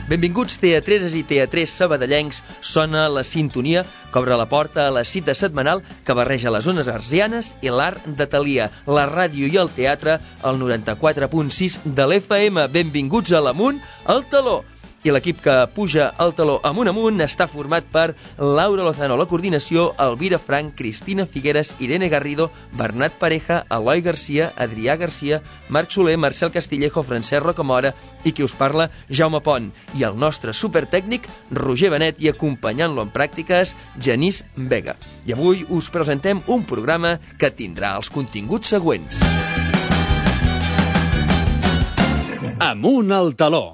Benvinguts teatreses i teatrers sabadellencs, sona la sintonia que obre la porta a la cita setmanal que barreja les ones arsianes i l'art de Thalia, la ràdio i el teatre al 94.6 de l'FM. Benvinguts a l'Amunt al Taló. I l'equip que puja al taló amunt està format per Laura Lozano a la coordinació, Elvira Frank, Cristina Figueres, Irene Garrido, Bernat Pareja, Eloi Garcia, Adrià Garcia, Marc Soler, Marcel Castillejo, Francesc Rocamora i qui us parla, Jaume Pont. I el nostre supertècnic, Roger Benet, i acompanyant-lo en pràctiques, Genís Vega. I avui us presentem un programa que tindrà els continguts següents. Amunt al taló.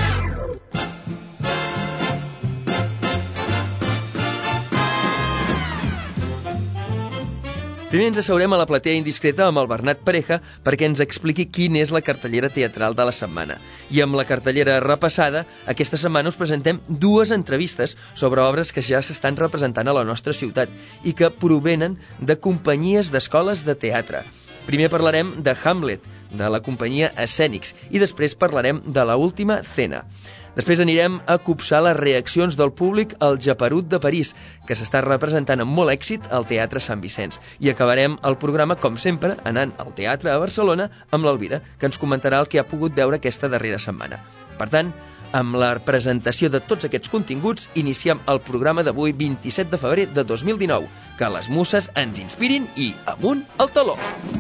Primer ens asseurem a la platea indiscreta amb el Bernat Pareja perquè ens expliqui quina és la cartellera teatral de la setmana. I amb la cartellera repassada, aquesta setmana us presentem dues entrevistes sobre obres que ja s'estan representant a la nostra ciutat i que provenen de companyies d'escoles de teatre. Primer parlarem de Hamlet, de la companyia Escènics, i després parlarem de La última cena. Després anirem a copsar les reaccions del públic al Japerut de París, que s'està representant amb molt èxit al Teatre Sant Vicenç. I acabarem el programa, com sempre, anant al teatre a Barcelona amb l'Elvira, que ens comentarà el que ha pogut veure aquesta darrera setmana. Per tant, amb la presentació de tots aquests continguts, iniciem el programa d'avui, 27 de febrer de 2019. Que les musses ens inspirin i amunt al taló!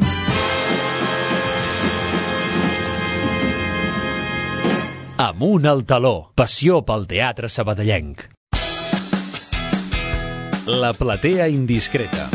Amunt al taló. Passió pel teatre sabadellenc. La platea indiscreta.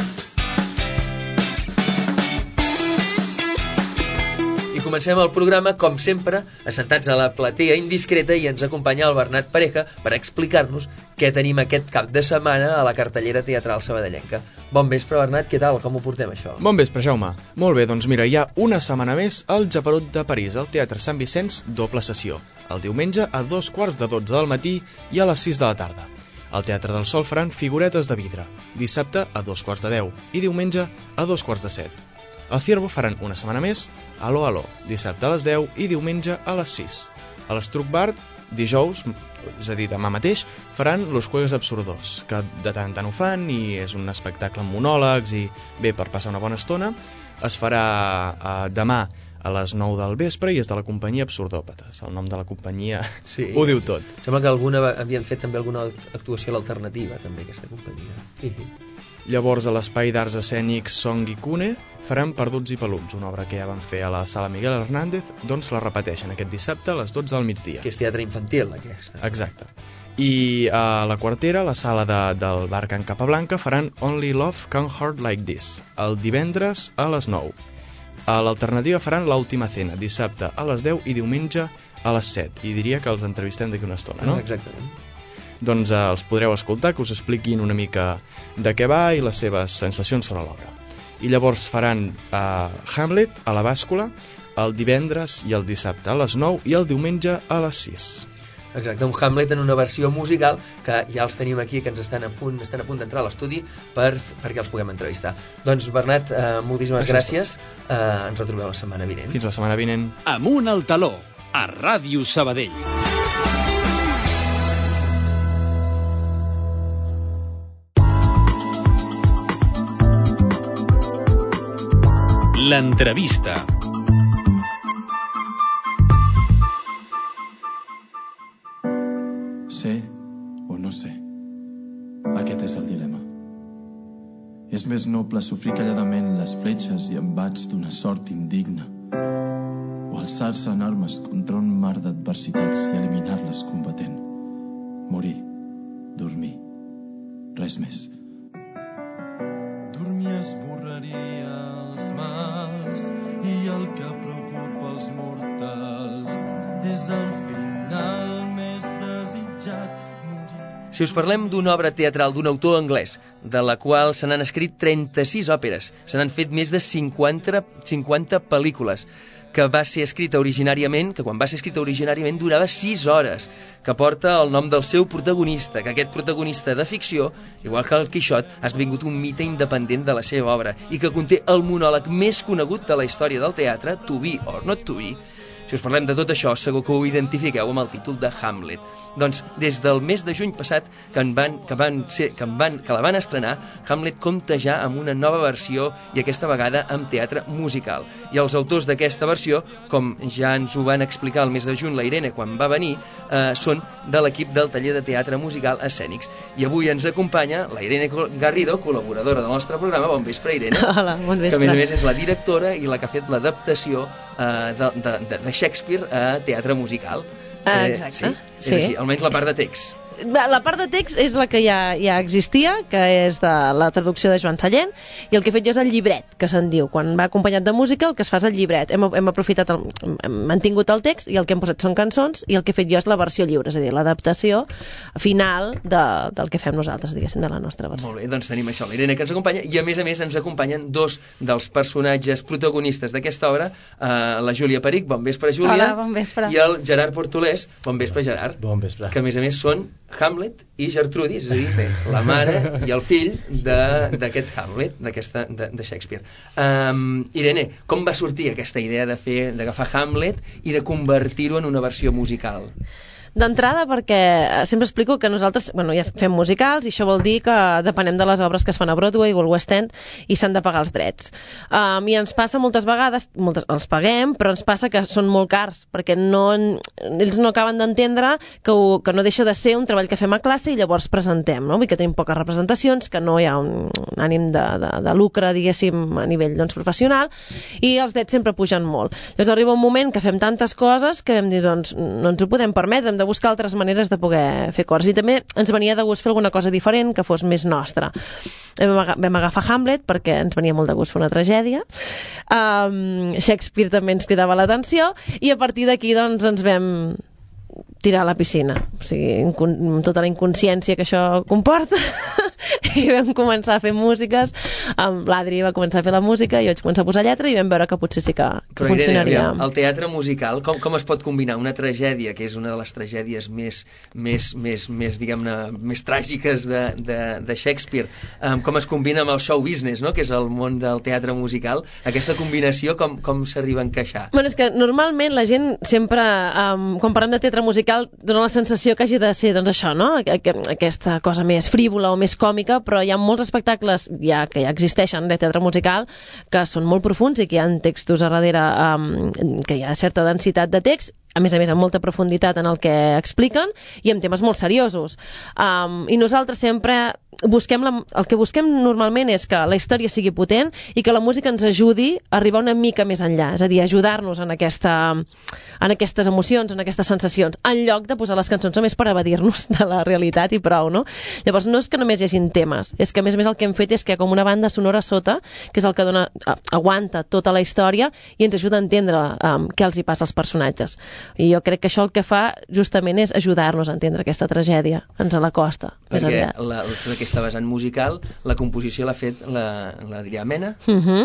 I comencem el programa, com sempre, assentats a la platea indiscreta, i ens acompanya el Bernat Pareja per explicar-nos què tenim aquest cap de setmana a la cartellera teatral sabadellenca. Bon vespre, Bernat, què tal? Com ho portem, això? Bon vespre, Jaume. Molt bé, doncs mira, hi ha una setmana més al Japerut de París, al Teatre Sant Vicenç, doble sessió. El diumenge a 2:15 del matí i a les 6 de la tarda. Al Teatre del Sol faran Figuretes de vidre, dissabte a 2:15 i diumenge a 2:45. Al Ciervo faran una setmana més Aló, Aló, dissabte a les 10 i diumenge a les 6. A l'Struc Bar, dijous, és a dir, demà mateix, faran Los Jueves Absurdos, que de tant en tant ho fan i és un espectacle amb monòlegs i bé, per passar una bona estona. Es farà demà a les 9 del vespre i és de la companyia Absurdòpates. El nom de la companyia ho diu tot. Sembla que havien fet també alguna actuació a l'alternativa, també, aquesta companyia. Llavors, a l'Espai d'Arts Escènics Song i Cune faran Perduts i Peluts, una obra que ja van fer a la Sala Miguel Hernández, doncs la repeteixen aquest dissabte a les 12 del migdia. Que és teatre infantil, aquesta. Exacte. I a la Quartera, la sala del bar Can Capablanca, faran Only Love Can Hurt Like This, el divendres a les 9. A l'alternativa faran L'última cena, dissabte a les 10 i diumenge a les 7. I diria que els entrevistem d'aquí una estona, no? Exactament. Doncs els podreu escoltar, que us expliquin una mica de què va i les seves sensacions sobre l'obra. I llavors faran Hamlet a la Bàscula el divendres i el dissabte a les 9 i el diumenge a les 6. Exacte, un Hamlet en una versió musical que ja els tenim aquí, que ens estan a punt d'entrar a l'estudi perquè els puguem entrevistar. Doncs Bernat, moltíssimes gràcies. Ens retrobem la setmana vinent. Fins la setmana vinent. Amunt al taló, a Ràdio Sabadell. L'entrevista. Sé o no sé. Aquest és el dilema. És més noble sofrir calladament les fletxes i embats d'una sort indigna o alçar-se en armes contra un mar d'adversitats i eliminar-les combatent. Morir, dormir, res més. Dormir esborraria els mals i el que preocupa els mortals és el final més desitjat. Si us parlem d'una obra teatral d'un autor anglès, de la qual se n'han escrit 36 òperes, se n'han fet més de 50 pel·lícules, que quan va ser escrita originàriament durava 6 hores, que porta el nom del seu protagonista, que aquest protagonista de ficció, igual que el Quixot, ha esdevingut un mite independent de la seva obra, i que conté el monòleg més conegut de la història del teatre, To Be or Not To Be. Si us parlem de tot això, segur que ho identifiqueu amb el títol de Hamlet. Doncs des del mes de juny passat que la van estrenar, Hamlet compta ja amb una nova versió i aquesta vegada amb teatre musical. I els autors d'aquesta versió, com ja ens ho van explicar el mes de juny la Irene quan va venir, són de l'equip del taller de teatre musical Escènics. I avui ens acompanya la Irene Garrido, col·laboradora del nostre programa. Bon vespre, Irene. Hola, bon vespre. Que a més és la directora i la que ha fet l'adaptació de Shakespeare a teatre musical. Exacte. Sí. Així, almenys la part de text. La part de text és la que ja existia, que és de la traducció de Joan Sallent, i el que he fet jo és el llibret, que se'n diu. Quan va acompanyat de música, el que es fa és el llibret. Hem aprofitat, hem mantingut el text, i el que hem posat són cançons, i el que he fet jo és la versió lliure, és a dir, l'adaptació final del que fem nosaltres, diguéssim, de la nostra versió. Molt bé, doncs tenim això, la Irene que ens acompanya, i a més ens acompanyen dos dels personatges protagonistes d'aquesta obra, la Júlia Perich, bon vespre, Júlia. Hola, bon vespre. I el Gerard Portolés, bon vespre, Gerard. Bon vespre. Que a més són Hamlet i Gertrudis, és a dir, la mare i el fill d'aquest Hamlet, de Shakespeare. Irene, com va sortir aquesta idea d'agafar Hamlet i de convertir-ho en una versió musical? D'entrada, perquè sempre explico que nosaltres ja fem musicals i això vol dir que depenem de les obres que es fan a Broadway o al West End i s'han de pagar els drets. I ens passa moltes vegades, els paguem, però ens passa que són molt cars, perquè ells no acaben d'entendre que no deixa de ser un treball que fem a classe i llavors presentem, no? Vull dir que tenim poques representacions, que no hi ha un ànim de lucre, diguéssim, a nivell professional, i els drets sempre pugen molt. Llavors arriba un moment que fem tantes coses que vam dir, doncs, no ens ho podem permetre, hem de buscar altres maneres de poder fer cors, i també ens venia de gust fer alguna cosa diferent que fos més nostra. Vam agafar Hamlet perquè ens venia molt de gust fer una tragèdia, Shakespeare també ens cridava l'atenció, i a partir d'aquí doncs ens vam tirar a la piscina, o sigui, amb tota la inconsciència que això comporta, i vam començar a fer músiques. L'Adri va començar a fer la música i jo vaig començar a posar lletra i vam veure que potser sí que funcionaria. Irene, el teatre musical, com es pot combinar una tragèdia, que és una de les tragèdies més diguem-ne, més tràgiques de Shakespeare, com es combina amb el show business, no?, que és el món del teatre musical? Aquesta combinació com s'arriba a encaixar? És que normalment la gent sempre, quan parlem de teatre musical, dona la sensació que hagi de ser, doncs això, no?, aquesta cosa més frívola o més còmica, però hi ha molts espectacles que ja existeixen de teatre musical que són molt profunds i que hi ha textos a darrere, que hi ha certa densitat de text, a més amb molta profunditat en el que expliquen i amb temes molt seriosos. I nosaltres sempre el que busquem normalment és que la història sigui potent i que la música ens ajudi a arribar una mica més enllà, és a dir, ajudar-nos en aquestes emocions, en aquestes sensacions, en lloc de posar les cançons només per evadir-nos de la realitat i prou, no? Llavors no és que només hi hagin temes, és que a més el que hem fet és que hi ha com una banda sonora sota, que és el que aguanta tota la història i ens ajuda a entendre què els hi passa als personatges. I jo crec que això el que fa justament és ajudar-nos a entendre aquesta tragèdia, ens la costa. Perquè aquesta vessant musical, la composició l'ha fet l'Adrià Mena,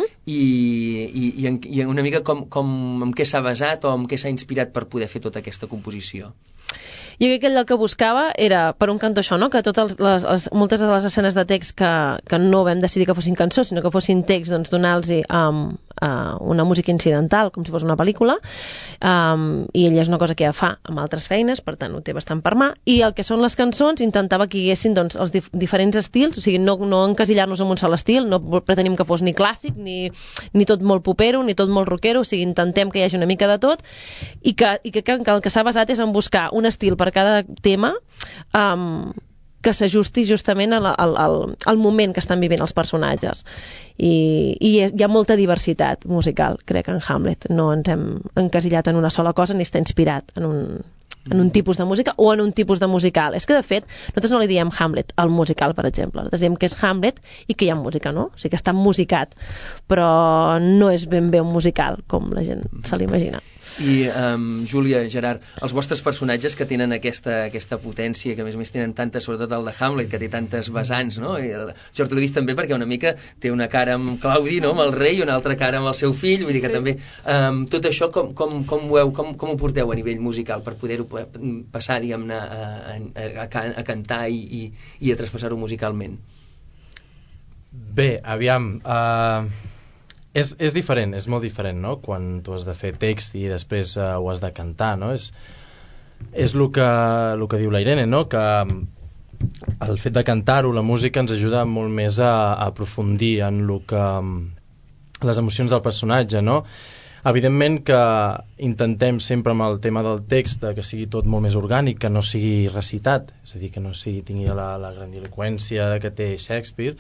i una mica en què s'ha basat o en què s'ha inspirat per poder fer tota aquesta composició? Jo crec que allò que buscava era, per un cantó això, no? Que moltes de les escenes de text que no vam decidir que fossin cançons, sinó que fossin text, doncs donar-los una música incidental, com si fos una pel·lícula, i ella és una cosa que ja fa amb altres feines, per tant ho té bastant per mà, i el que són les cançons intentava que hi haguessin doncs, els diferents estils, o sigui, no encasillar-nos en un sol estil, no pretenim que fos ni clàssic, ni tot molt popero, ni tot molt rockero, o sigui, intentem que hi hagi una mica de tot, i que el que s'ha basat és en buscar un estil per cada tema que s'ajusti justament al moment que estan vivint els personatges. I hi ha molta diversitat musical, crec, en Hamlet. No ens hem encasillat en una sola cosa ni està inspirat en un tipus de música o en un tipus de musical. És que, de fet, nosaltres no li diem Hamlet al musical, per exemple. Nosaltres diem que és Hamlet i que hi ha música, no? O sigui que està musicat, però no és ben bé un musical, com la gent se l'imagina. I, Júlia, Gerard, els vostres personatges que tenen aquesta potència, que a més tenen tantes, sobretot el de Hamlet, que té tantes vessants, no? I Gertrudis també, perquè una mica té una cara amb Claudi, no?, amb el rei, i una altra cara amb el seu fill, vull dir que també tot això com ho porteu a nivell musical per poder-ho passar, diguem-ne, a cantar i a traspassar-ho musicalment? Bé, aviam, És diferent, és molt diferent, no? Quan tu has de fer text i després ho has de cantar, no? És el que diu la Irene, no? Que el fet de cantar-ho, la música, ens ajuda molt més a aprofundir en les emocions del personatge, no? Evidentment que intentem sempre amb el tema del text que sigui tot molt més orgànic, que no sigui recitat, és a dir, que no tingui la grandiloqüència que té Shakespeare,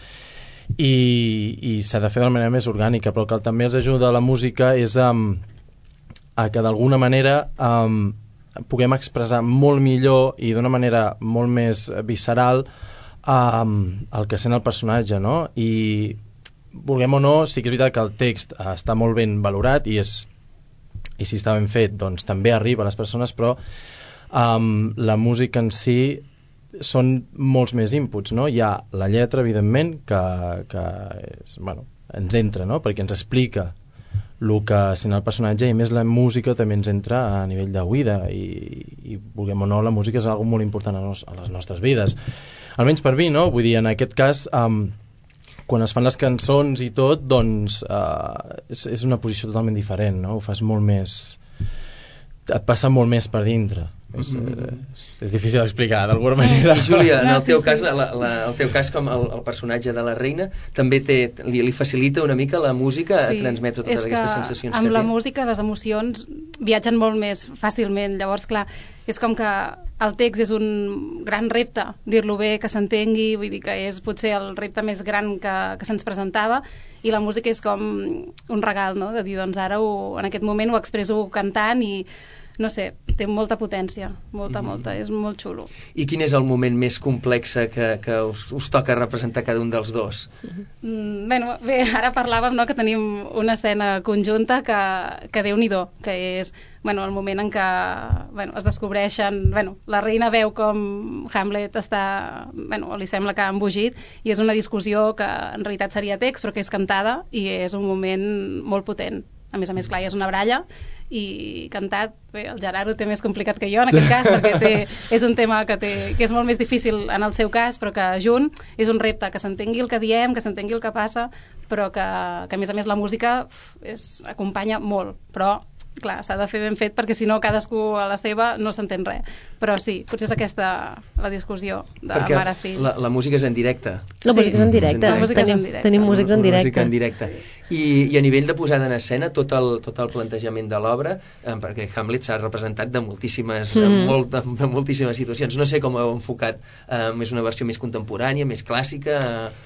i s'ha de fer de manera més orgànica, però el que també ens ajuda la música és a que d'alguna manera puguem expressar molt millor i d'una manera molt més visceral el que sent el personatge, no? I vulguem o no, sí que és veritat que el text està molt ben valorat i si està ben fet doncs també arriba a les persones, però la música en si són molts més inputs, no? Hi ha la lletra, evidentment, que és, bueno, ens entra, no? Perquè ens explica el que sent el personatge, i més la música també ens entra a nivell d'oïda i vulguem o no, la música és algo molt important a les nostres vides, almenys per mi, no? Vull dir, en aquest cas quan es fan les cançons i tot, doncs és una posició totalment diferent, no? Ho fas molt més, et passa molt més per dintre. És difícil d'explicar d'alguna manera. I Júlia, en el teu cas, el teu cas com el personatge de la reina també li facilita una mica la música a transmetre totes aquestes sensacions que té. Amb la música les emocions viatgen molt més fàcilment, llavors clar, és com que el text és un gran repte, dir-lo bé, que s'entengui, vull dir que és potser el repte més gran que se'ns presentava, i la música és com un regal, no? De dir, doncs ara en aquest moment ho expresso cantant i no sé, té molta potència, molta, és molt xulo. I quin és el moment més complex que us toca representar cada un dels dos? Bé, ara parlàvem, no, que tenim una escena conjunta que Déu-n'hi-do, que és el moment en què es descobreixen, la reina veu com Hamlet li sembla que ha embogit, i és una discussió que en realitat seria text, però que és cantada, i és un moment molt potent. A més, clar, és una baralla, i cantat, el Gerard ho té més complicat que jo en aquest cas, perquè és un tema que és molt més difícil en el seu cas, però que junt és un repte, que s'entengui el que diem, que s'entengui el que passa, però que a més la música acompanya molt, però clar, s'ha de fer ben fet, perquè si no cadascú a la seva no s'entén res, però sí, potser és aquesta la discussió de mare-fill. Perquè la música és en directe. La música és en directe. Tenim músics en directe. I a nivell de posada en escena, tot el plantejament de l'obra, perquè Hamlet s'ha representat de moltíssimes situacions. No sé com heu enfocat, és una versió més contemporània, més clàssica?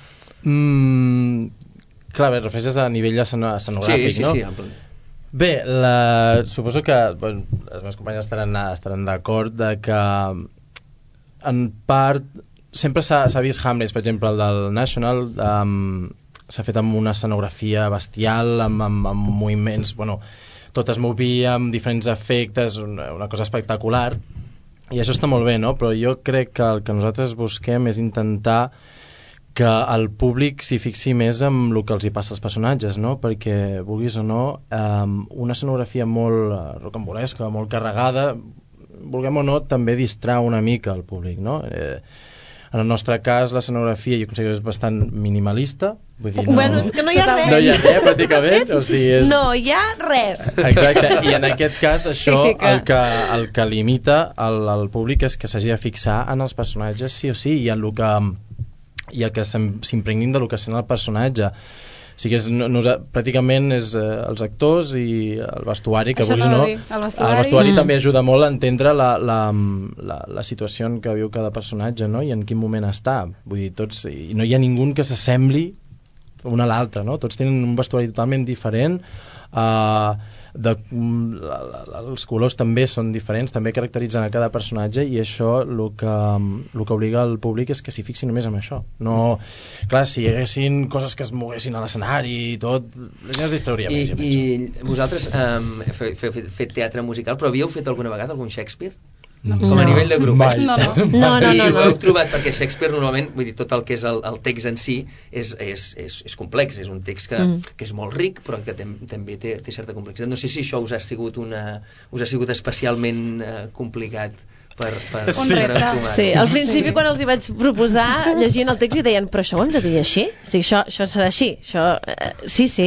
Clar, refereixes a nivell escenogràfic, no? Sí. Bé, suposo que les meves companyes estaran d'acord de que en part sempre s'ha vist Hamlet, per exemple el del National, s'ha fet amb una escenografia bestial, amb moviments, tot es movia amb diferents efectes, una cosa espectacular, i això està molt bé, no? Però jo crec que el que nosaltres busquem és intentar que el públic s'hi fixi més en el que els hi passa als personatges, no? Perquè, vulguis o no, una escenografia molt rocambolesca, molt carregada, vulguem o no, també distrau una mica el públic, no? En el nostre cas, l'escenografia jo considero que és bastant minimalista. Vull dir, és que no hi ha res. No hi ha res, pràcticament. O sigui, no hi ha res. Exacte, i en aquest cas això el que limita al públic és que s'hagi de fixar en els personatges sí o sí, i en el que s'impregnin del que sent el personatge. O sigui que pràcticament és els actors i el vestuari, que vulguis no. El vestuari també ajuda molt a entendre la situació en què viu cada personatge, no? I en quin moment està. Vull dir, i no hi ha ningú que s'assembli un a l'altre, no? Tots tenen un vestuari totalment diferent, els colors també són diferents, també caracteritzen a cada personatge, i això el que obliga el públic és que s'hi fixi només en això. No, clar, si hi haguessin coses que es moguessin a l'escenari i tot, la gent es distrauria més. I vosaltres heu fet teatre musical, però havíeu fet alguna vegada algun Shakespeare? No. Com a nivell de grup. No. I ho heu trobat, perquè Shakespeare normalment, vull dir, tot el que és el text en si és complex, és un text que és molt ric, però que també té certa complexitat. No sé si això us ha sigut especialment complicat per entomar-ho. Sí, al principi quan els hi vaig proposar llegint el text i deien, però això ho hem de dir així? O sigui, això serà així? Sí.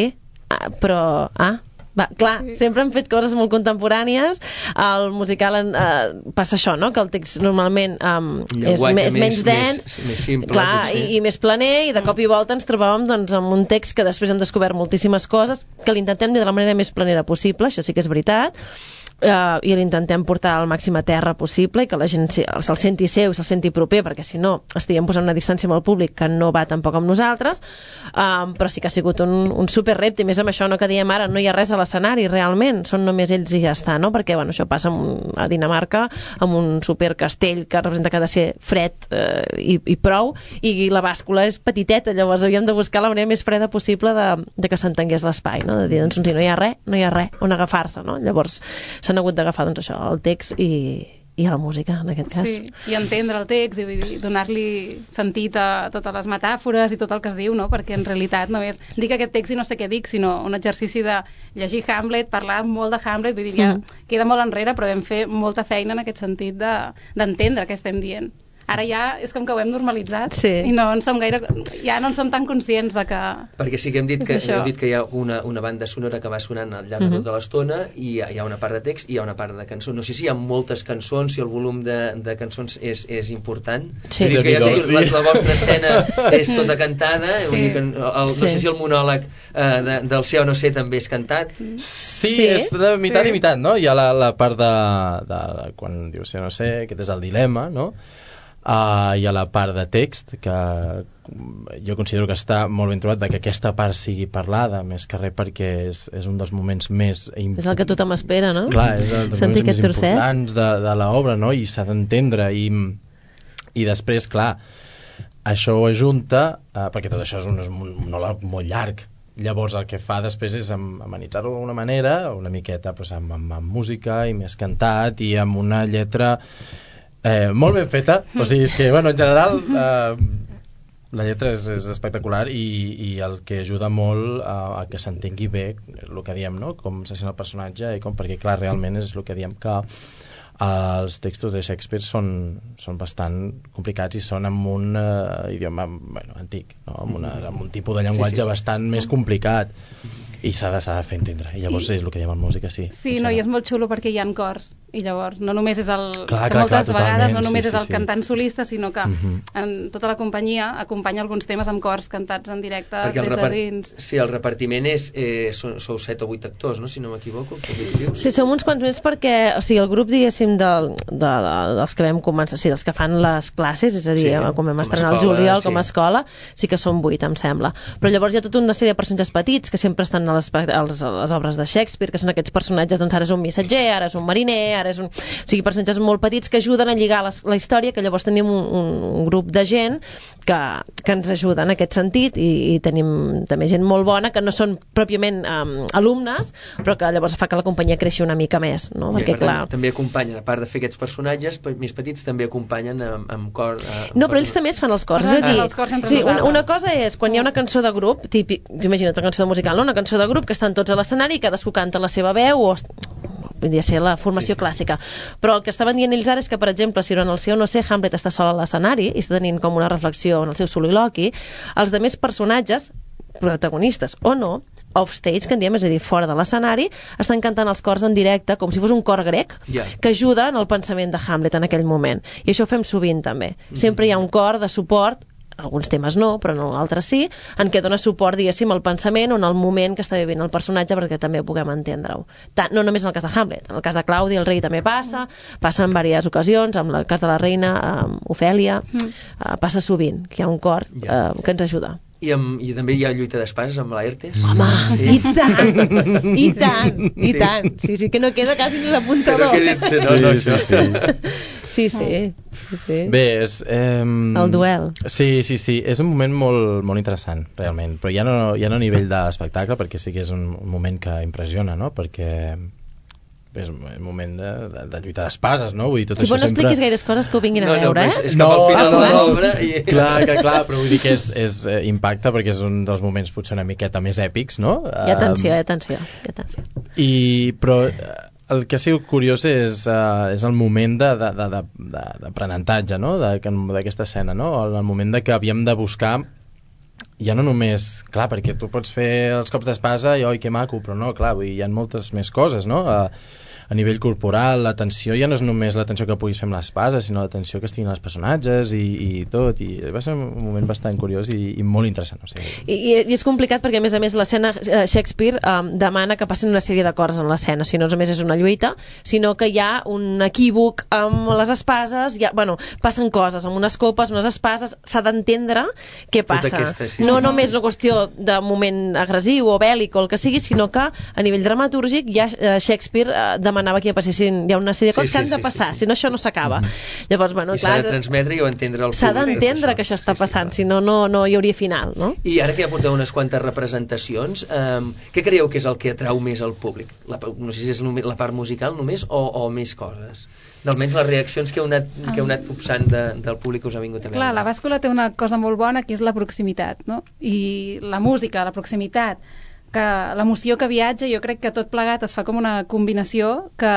Però... Va, clar, sempre han fet coses molt contemporànies. El musical passa això, no? Que el text normalment és menys dens, més simple, clar, i més planer, i de cop i volta ens trobàvem doncs, amb un text que després hem descobert moltíssimes coses, que l'intentem dir de la manera més planera possible, això sí que és veritat, i l'intentem portar al màxim a terra possible i que la gent se'l senti seu i se'l senti proper, perquè si no estaríem posant una distància amb el públic que no va tampoc amb nosaltres, però sí que ha sigut un super repte, i més amb això que diem ara, no hi ha res a l'escenari realment, són només ells i ja està, no? Perquè bueno, això passa a Dinamarca amb un super castell que representa que ha de ser fred i prou, i la bàscula és petiteta, llavors havíem de buscar la manera més freda possible de que s'entengués l'espai, no? De dir, doncs no hi ha res on agafar-se, no? Llavors s'han hagut d'agafar doncs, això, el text i la música, en aquest cas. Sí, i entendre el text i donar-li sentit a totes les metàfores i tot el que es diu, no? Perquè en realitat no és dic aquest text i no sé què dic, sinó un exercici de llegir Hamlet, parlar molt de Hamlet, vull dir, ja queda molt enrere, però vam fer molta feina en aquest sentit d'entendre què estem dient. Ara ja és com que ho hem normalitzat, sí. I ja no en som tan conscients de que... Perquè sí que hem dit que hi ha una banda sonora que va sonant al llarg de tota l'estona, i hi ha una part de text i hi ha una part de cançó. No sé si hi ha moltes cançons, si el volum de cançons és important. Sí. Vull dir que la vostra escena és tota cantada, sí. Vull dir que no sé si el monòleg del ser o no ser també és cantat. Sí, és de mitat i mitat, no? Hi ha la part de quan diu ser o no ser, aquest és el dilema, no? Hi ha la part de text que jo considero que està molt ben trobat, que aquesta part sigui parlada més que res, perquè és un dels moments més és el que tothom espera, no? Clar, és el dels moments més importants de l'obra, no? I s'ha d'entendre i després, clar, això ho ajunta perquè tot això és un monòleg molt llarg. Llavors el que fa després és amenitzar-ho d'alguna manera, una miqueta doncs, amb música i més cantat i amb una lletra molt ben feta, o sigui, és que bueno, en general la lletra és espectacular i el que ajuda molt a que s'entengui bé el que diem, no? Com se sent el personatge, perquè clar, realment és el que diem que els textos de Shakespeare són bastant complicats i són amb un idioma antic, no? amb un tipus de llenguatge bastant més complicat, i s'ha de fer entendre, i llavors és el que diem en música, sí. Sí, no, i és molt xulo perquè hi ha cors, i llavors no només és moltes vegades no només és el cantant solista, sinó que en tota la companyia acompanya alguns temes amb cors cantats en directe des de dins. Sí, el repartiment sou 7 o 8 actors, no? Si no m'equivoco. Sí, som uns quants més perquè, o sigui, el grup, diguéssim, dels que vam començar, o sigui, dels que fan les classes, és a dir, com vam estrenar el juliol com a escola, sí que són 8, em sembla. Però llavors hi ha tota una sèrie de personatges petits que sempre estan a les obres de Shakespeare, que són aquests personatges, doncs ara és un missatger, ara és un mariner, ara és un... O sigui, personatges molt petits que ajuden a lligar la història, que llavors tenim un grup de gent que ens ajuda en aquest sentit, i tenim també gent molt bona que no són pròpiament alumnes, però que llavors fa que la companyia creixi una mica més, no? Perquè, clar... També acompanyen, a part de fer aquests personatges més petits, també acompanyen amb cor... No, però ells també es fan els cors, és a dir, una cosa és quan hi ha una cançó de grup, típic, imagina't una cançó musical, no? Una cançó de grup que estan tots a l'escenari i cadascú canta la seva veu, o podria ser la formació clàssica, però el que estaven dient ells ara és que, per exemple, si durant el ser o no ser Hamlet està sol a l'escenari i està tenint com una reflexió en el seu soliloqui, els demés personatges, protagonistes o no, offstage, que en diem, és a dir, fora de l'escenari, estan cantant els cors en directe com si fos un cor grec que ajuda en el pensament de Hamlet en aquell moment, i això ho fem sovint també. Sempre hi ha un cor de suport, alguns temes no, però no altres sí, en què dona suport, diguéssim, al pensament o en el moment que està vivint el personatge, perquè també puguem entendre-ho. No només en el cas de Hamlet, en el cas de Claudi, el rei també passa en diverses ocasions, en el cas de la reina Ofèlia, passa sovint, que hi ha un cor que ens ajuda. I també hi ha lluita d'espases amb Laertes. Home, sí. I tant. Sí, que no queda quasi ni l'apuntador. Sí. Bé, és... el duel. Sí, és un moment molt interessant, realment, però ja no a nivell d'espectacle, perquè sí que és un moment que impressiona, no? Perquè és un moment de lluita d'espases, no? Vull dir, tot això no expliquis gaires coses que ho vinguin a veure, és cap al final de l'obra. Clar, però vull dir que és impacte, perquè és un dels moments potser una miqueta més èpics, no? Hi ha tensió. Però el que ha sigut curiós és el moment d'aprenentatge, no? D'aquesta escena, no? El moment de que havíem de buscar ja no només, clar, perquè tu pots fer els cops d'espasa i oi, que maco, però no, clar, vull dir, hi ha moltes més coses, no? A nivell corporal, l'atenció ja no és només l'atenció que puguis fer amb l'espasa, sinó l'atenció que estiguin els personatges i tot, i va ser un moment bastant curiós i molt interessant. O sigui. I és complicat perquè, a més, l'escena Shakespeare demana que passin una sèrie d'acords en l'escena, si no només és una lluita, sinó que hi ha un equívoc amb les espases, passen coses, amb unes copes, unes espases, s'ha d'entendre què passa. No només una qüestió de moment agressiu o bèl·lic o el que sigui, sinó que a nivell dramatúrgic ja Shakespeare demanava que hi ha una sèrie de coses que han de passar, si no això no s'acaba. Llavors, clar, s'ha de transmetre i entendre el públic. S'ha d'entendre que això està passant, si no, no hi hauria final, no? I ara que ja porteu unes quantes representacions, què creieu que és el que atrau més al públic? No sé si és la part musical només o més coses? Almenys les reaccions que heu anat copsant del públic que us ha vingut a veure. Clar, la bàscula té una cosa molt bona, que és la proximitat, no? I la música, la proximitat, que l'emoció que viatja, jo crec que tot plegat es fa com una combinació que,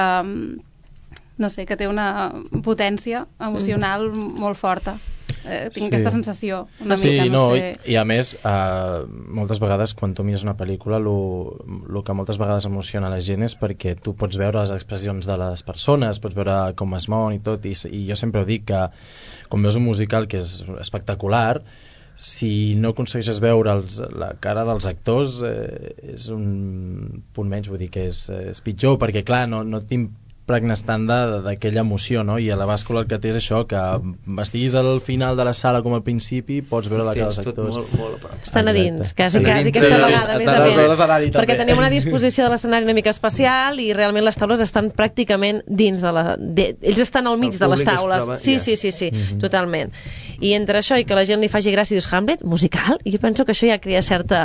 no sé, que té una potència emocional molt forta. Tinc aquesta sensació una mica, no sé. I a més, moltes vegades quan tu mires una pel·lícula, el que moltes vegades emociona la gent és perquè tu pots veure les expressions de les persones, pots veure com es mouen i tot, i jo sempre ho dic que quan veus un musical que és espectacular, si no aconsegueixes veure la cara dels actors és un punt menys, vull dir que és pitjor, perquè clar, no t'impregnes tant d'aquella emoció, no? I a la bàscula el que té és això, que estiguis al final de la sala com al principi, pots veure la cara dels actors. Molt a prop. Estan a dins, quasi aquesta vegada, a més, perquè tenim una disposició de l'escenari una mica especial i realment les taules estan pràcticament dins ells estan al mig de les taules. Sí, totalment. I entre això i que la gent li faci gràcia i dius Hamlet, musical, jo penso que això ja crea certa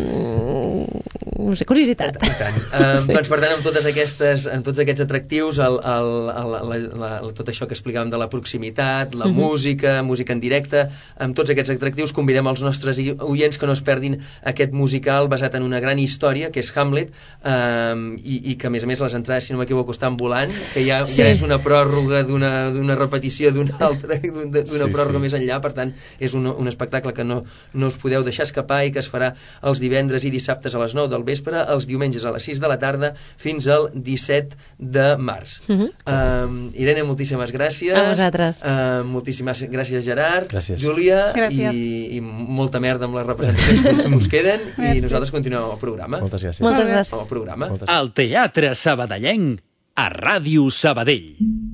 curiositat. Doncs per tant, amb tots aquests atractius, tot això que explicàvem de la proximitat, la música en directe, amb tots aquests atractius convidem els nostres oients que no es perdin aquest musical basat en una gran història que és Hamlet, i que a més les entrades, si no m'equivoco, estan volant, que ja és una pròrroga d'una repetició d'una altra, d'una pròrroga més enllà. Per tant, és un espectacle que no us podeu deixar escapar i que es farà els divendres i dissabtes a les 9 del vespre, els diumenges a les 6 de la tarda fins al 17 de març. Irene, moltíssimes gràcies. A vosaltres. Moltíssimes gràcies, Gerard. Gràcies. Júlia. I molta merda amb les representacions que us queden. I nosaltres continuem el programa. Moltes gràcies. Moltes gràcies. El programa. El Teatre Sabadellenc a Ràdio Sabadell.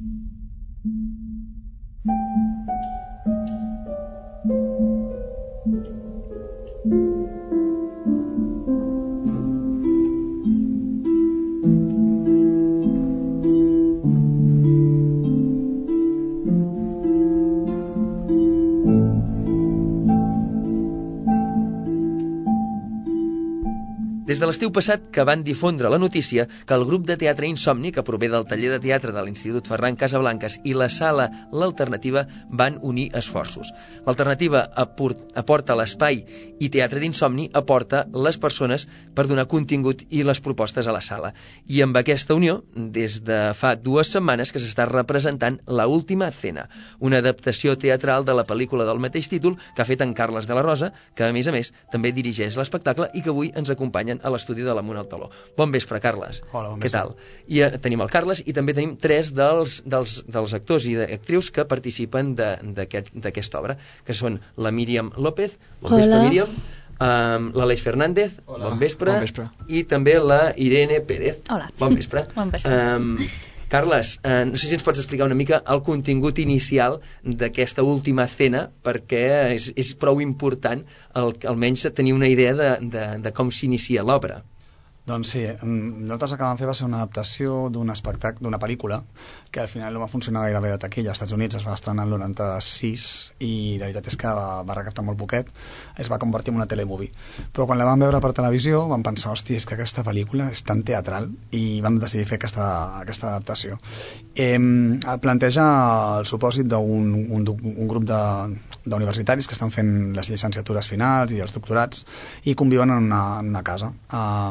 Des de l'estiu passat que van difondre la notícia que el grup de teatre Insomni, que prové del taller de teatre de l'Institut Ferran Casablancas, i la sala L'Alternativa van unir esforços. L'Alternativa aporta l'espai i Teatre d'Insomni aporta les persones per donar contingut i les propostes a la sala. I amb aquesta unió, des de fa 2 setmanes que s'està representant La Última Cena, una adaptació teatral de la pel·lícula del mateix títol que ha fet en Carles de la Rosa, que a més també dirigeix l'espectacle i que avui ens acompanyen a l'estudi de l'Amunt al Taló. Bon vespre, Carles. Hola, bon vespre. Què tal? I tenim el Carles i també tenim 3 dels actors i actrius que participen d'aquesta obra, que són la Míriam López. Bon vespre, Míriam. L'Aleix Fernández. Hola. Bon vespre. Bon vespre. I també la Irene Pérez. Hola. Bon vespre. Bon vespre. Carles, no sé si ens pots explicar una mica el contingut inicial d'aquesta Última Cena, perquè és prou important almenys tenir una idea de com s'inicia l'obra. Doncs sí, nosaltres el que vam fer va ser una adaptació d'un espectacle, d'una pel·lícula que al final no va funcionar gairebé de taquilla. Als Estats Units es va estrenar el 96 i la veritat és que va recaptar molt poquet, es va convertir en una telemovie. Però quan la vam veure per televisió vam pensar, hòstia, és que aquesta pel·lícula és tan teatral, i vam decidir fer aquesta adaptació. Planteja el supòsit d'un grup d'universitaris que estan fent les llicenciatures finals i els doctorats i conviuen en una casa. Té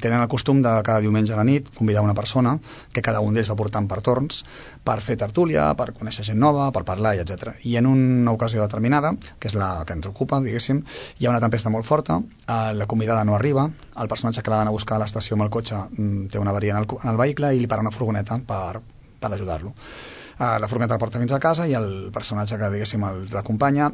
tenen el costum de cada diumenge a la nit convidar una persona que cada un d'ells va portant per torns per fer tertúlia, per conèixer gent nova, per parlar, etc. I en una ocasió determinada, que és la que ens ocupa, diguéssim, hi ha una tempesta molt forta, la convidada no arriba, el personatge que l'ha d'anar a buscar a l'estació amb el cotxe té una avaria en el vehicle i li para una furgoneta per ajudar-lo. La furgoneta la porta fins a casa i el personatge que, diguéssim, l'acompanya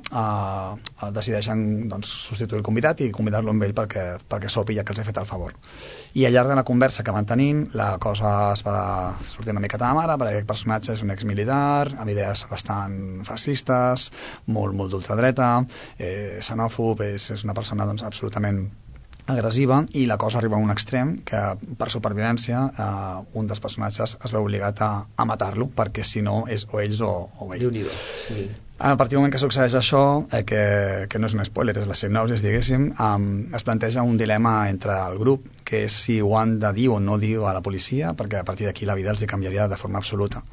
decideixen substituir el convidat i convidar-lo amb ell perquè sopi, ja que els he fet el favor. I al llarg de la conversa que van tenint, la cosa es va sortir una miqueta de mare, perquè aquest personatge és un exmilitar, amb idees bastant fascistes, molt d'ultradreta, xenòfob, és una persona absolutament agressiva, i la cosa arriba a un extrem que per supervivència un dels personatges es veu obligat a matar-lo, perquè si no és o ells o ell. Déu-n'hi-do, sí. A partir del moment que succeeix això, que no és un spoiler, és la sinopsi, diguéssim, es planteja un dilema entre el grup, que és si ho han de dir o no dir a la policia, perquè a partir d'aquí la vida els hi canviaria de forma absoluta.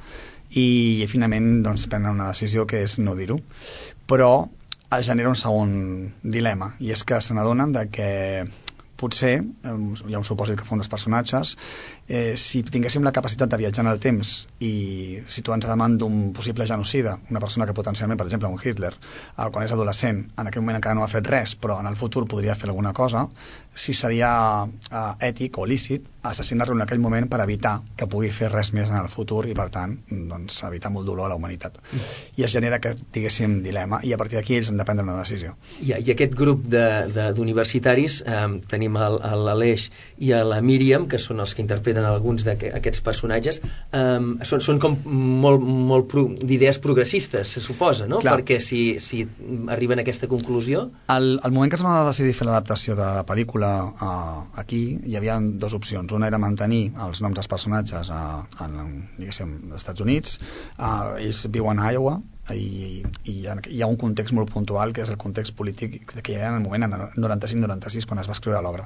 I finalment prenen una decisió que és no dir-ho. Però es genera un segon dilema, i és que se n'adonen que potser, hi ha un supòsit que fa un dels personatges, si tinguéssim la capacitat de viatjar en el temps i situar-nos davant d'un possible genocida, una persona que potencialment, per exemple, un Hitler, quan és adolescent, en aquell moment encara no ha fet res, però en el futur podria fer alguna cosa, si seria ètic o lícit assassinar-lo en aquell moment per evitar que pugui fer res més en el futur i, per tant, evitar molt dolor a la humanitat. I es genera aquest, diguéssim, dilema, i a partir d'aquí ells han de prendre una decisió. I aquest grup d'universitaris, tenim l'Aleix i a la Míriam, que són els que interpreten alguns d'aquests personatges, són com molt d'idees progressistes, se suposa, no? Clar. Perquè si arriben a aquesta conclusió... Al moment que es va decidir fer l'adaptació de la pel·lícula aquí, hi havia dues opcions. Una era mantenir els noms dels personatges diguéssim, als Estats Units. Ells viuen a Iowa i hi ha un context molt puntual, que és el context polític que hi havia en el moment, en 95-96, quan es va escriure l'obra.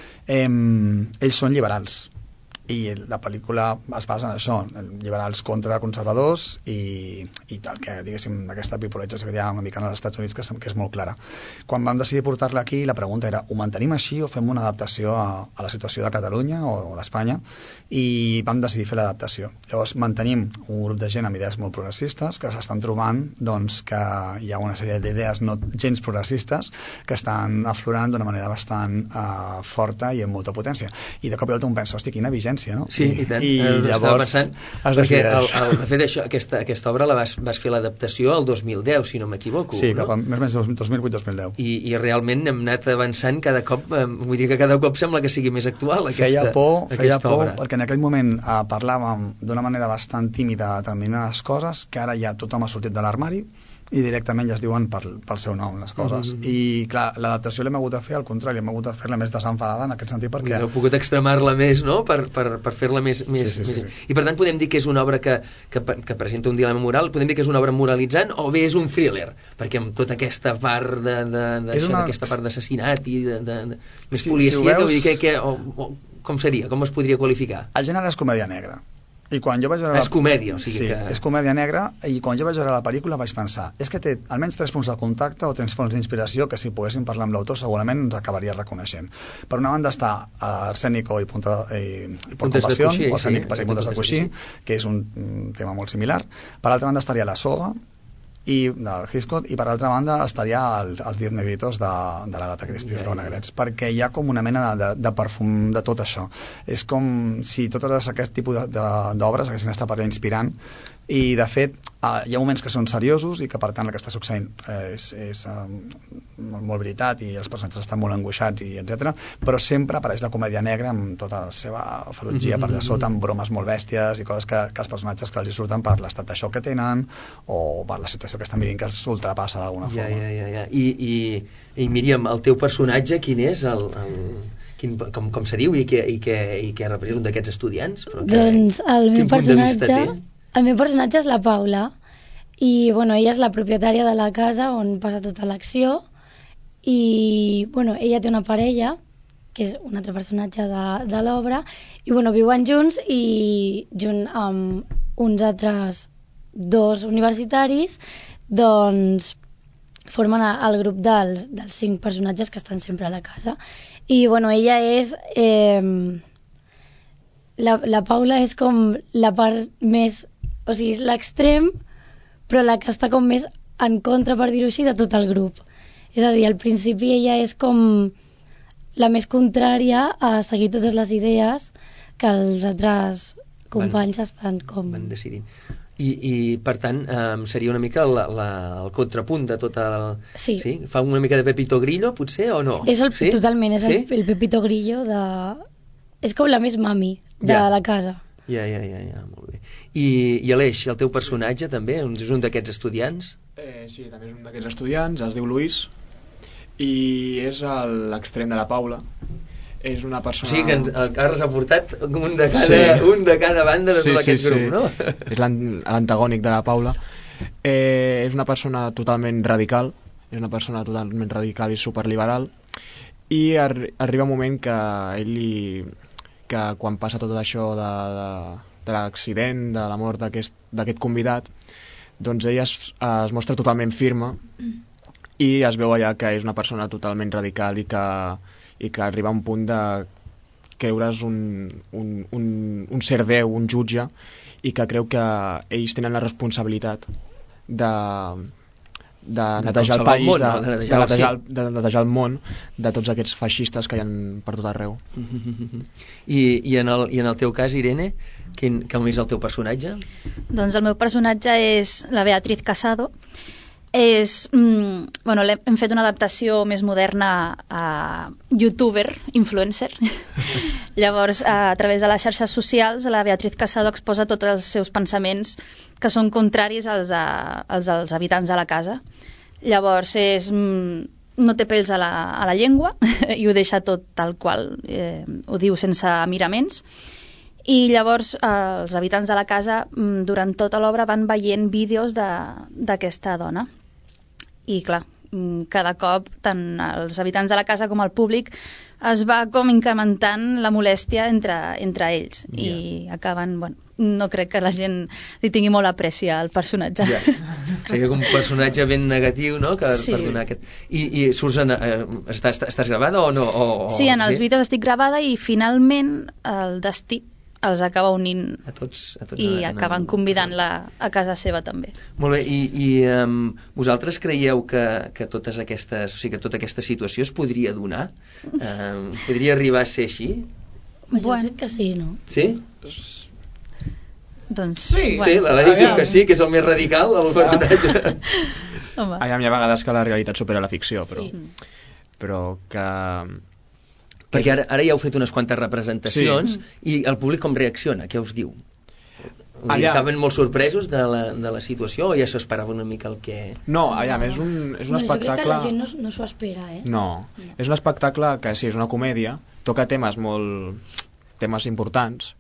Ells són liberals, i la pel·lícula es basa en això, liberals contra conservadors i tal, que diguéssim aquesta bipolarització que hi ha una mica als Estats Units que és molt clara. Quan vam decidir portar-la aquí, la pregunta era, ho mantenim així o fem una adaptació a la situació de Catalunya o d'Espanya? I vam decidir fer l'adaptació. Llavors mantenim un grup de gent amb idees molt progressistes que s'estan trobant que hi ha una sèrie d'idees no gens progressistes que estan aflorant d'una manera bastant forta i amb molta potència. I de cop i volta un pensa, hosti, quina vigència, no? Sí, i tant. I llavors perquè de fet aquesta obra la vas fer l'adaptació al 2010, si no m'equivoco. Sí, cap a més o menys 2008-2010. I realment hem anat avançant cada cop, vull dir que cada cop sembla que sigui més actual feia por, obra. Perquè en aquell moment parlàvem d'una manera bastant tímida de determinades coses, que ara ja tothom ha sortit de l'armari i directament ja es diuen pel seu nom les coses. I clar, l'adaptació l'hem hagut de fer al contrari, hem hagut de fer-la més desenfadada en aquest sentit, perquè... Heu pogut extremar-la més, no?, per fer-la més... Sí. I per tant podem dir que és una obra que presenta un dilema moral, podem dir que és una obra moralitzant o bé és un thriller, perquè amb tota aquesta part d'aquesta part d'assassinat i més policia, vull dir com seria, com es podria qualificar? El gènere és comèdia negra. I quan jo vaig veure és comèdia, o sigui que... és comèdia negra, i quan jo vaig veure la pel·lícula vaig pensar, és que té almenys 3 punts de contacte o 3 fonts d'inspiració que si poguéssim parlar amb l'autor segurament ens acabaria reconeixent. Per una banda està Arsénico i Punta Compasión, o Arsénic i Puntes de Coixí, que és un tema molt similar. Per altra banda estaria La Soga, i del Hitchcock, i per altra banda estaria els 10 negritos de l'Agatha Christie, de Negrets, perquè hi ha com una mena de perfum de tot això. És com si totes aquest tipus d'obres haguessin estat per inspirant, i de fet hi ha moments que són seriosos i que per tant el que està succeint és molt veritat i els personatges estan molt angoixats i etc, però sempre apareix la comèdia negra amb tota la seva ferotgia per allà sota, amb bromes molt bèsties i coses que els personatges que els surten per l'estat de xoc que tenen o per la situació que estan vivint que els ultrapassa d'alguna forma. I Míriam, el teu personatge quin és? Com se diu i què representa un d'aquests estudiants? Doncs el meu personatge és la Paula i ella és la propietària de la casa on passa tota l'acció i ella té una parella que és un altre personatge de l'obra i viuen junts i junt amb uns altres 2 universitaris doncs formen el grup dels 5 personatges que estan sempre a la casa. I, bueno, ella és... La Paula és com la part més... O sigui, és l'extrem, però la que està com més en contra, per dir-ho així, de tot el grup. És a dir, al principi ella és com la més contrària a seguir totes les idees que els altres companys estan com... Van decidint. I per tant, seria una mica el contrapunt de tot el... Sí. Fa una mica de Pepito Grillo, potser, o no? És totalment, és el Pepito Grillo de... És com la més mami de la casa. Ja, molt bé. I Aleix, el teu personatge també, és un d'aquests estudiants? Sí, també és un d'aquests estudiants, es diu Luis, i és a l'extrem de la Paula. És una persona... Sí, que el Carles ha portat un de cada banda de tot aquest grup, no? És l'antagònic de la Paula. És una persona totalment radical, i superliberal, i arriba un moment que que quan passa tot això de l'accident, de la mort d'aquest convidat, doncs ella es mostra totalment firme i es veu allà que és una persona totalment radical i que arriba a un punt de creure's un ser Déu, un jutge, i que creu que ells tenen la responsabilitat de netejar el país, de netejar el món de tots aquests feixistes que hi ha per tot arreu. I en el teu cas, Irene, com és el teu personatge? Doncs el meu personatge és la Beatriz Casado. Hem fet una adaptació més moderna a youtuber, influencer. Llavors, a través de les xarxes socials, la Beatriz Casado exposa tots els seus pensaments que són contraris als dels habitants de la casa. Llavors, no té pèls a la llengua i ho deixa tot tal qual, ho diu sense miraments. I llavors els habitants de la casa durant tota l'obra van veient vídeos d'aquesta dona. I clar, cada cop tant els habitants de la casa com el públic es va com incrementant la molèstia entre ells i acaben, no crec que la gent li tingui molt apreci al personatge. O sigui, un personatge ben negatiu, no? Per donar aquest... I surts estàs gravada o no? Sí, en els vídeos estic gravada i finalment el destí els acaba unint a tots i acaben convidant-la a casa seva també. Molt bé, i vosaltres creieu que totes aquestes, o sigui, que tota aquesta situació es podria donar? Podria arribar a ser així? Jo crec que sí, no? Sí? Doncs... Sí, l'Aleix diu que sí, que és el més radical del personatge. Hi ha vegades que la realitat supera la ficció, però que... Perquè ara ja heu fet unes quantes representacions i el públic com reacciona? Què us diu? Estaven molt sorpresos de la situació o ja s'esperava una mica el que... No, és un espectacle... Jo crec que la gent no s'ho espera, No, és un espectacle que sí, és una comèdia, toca temes importants,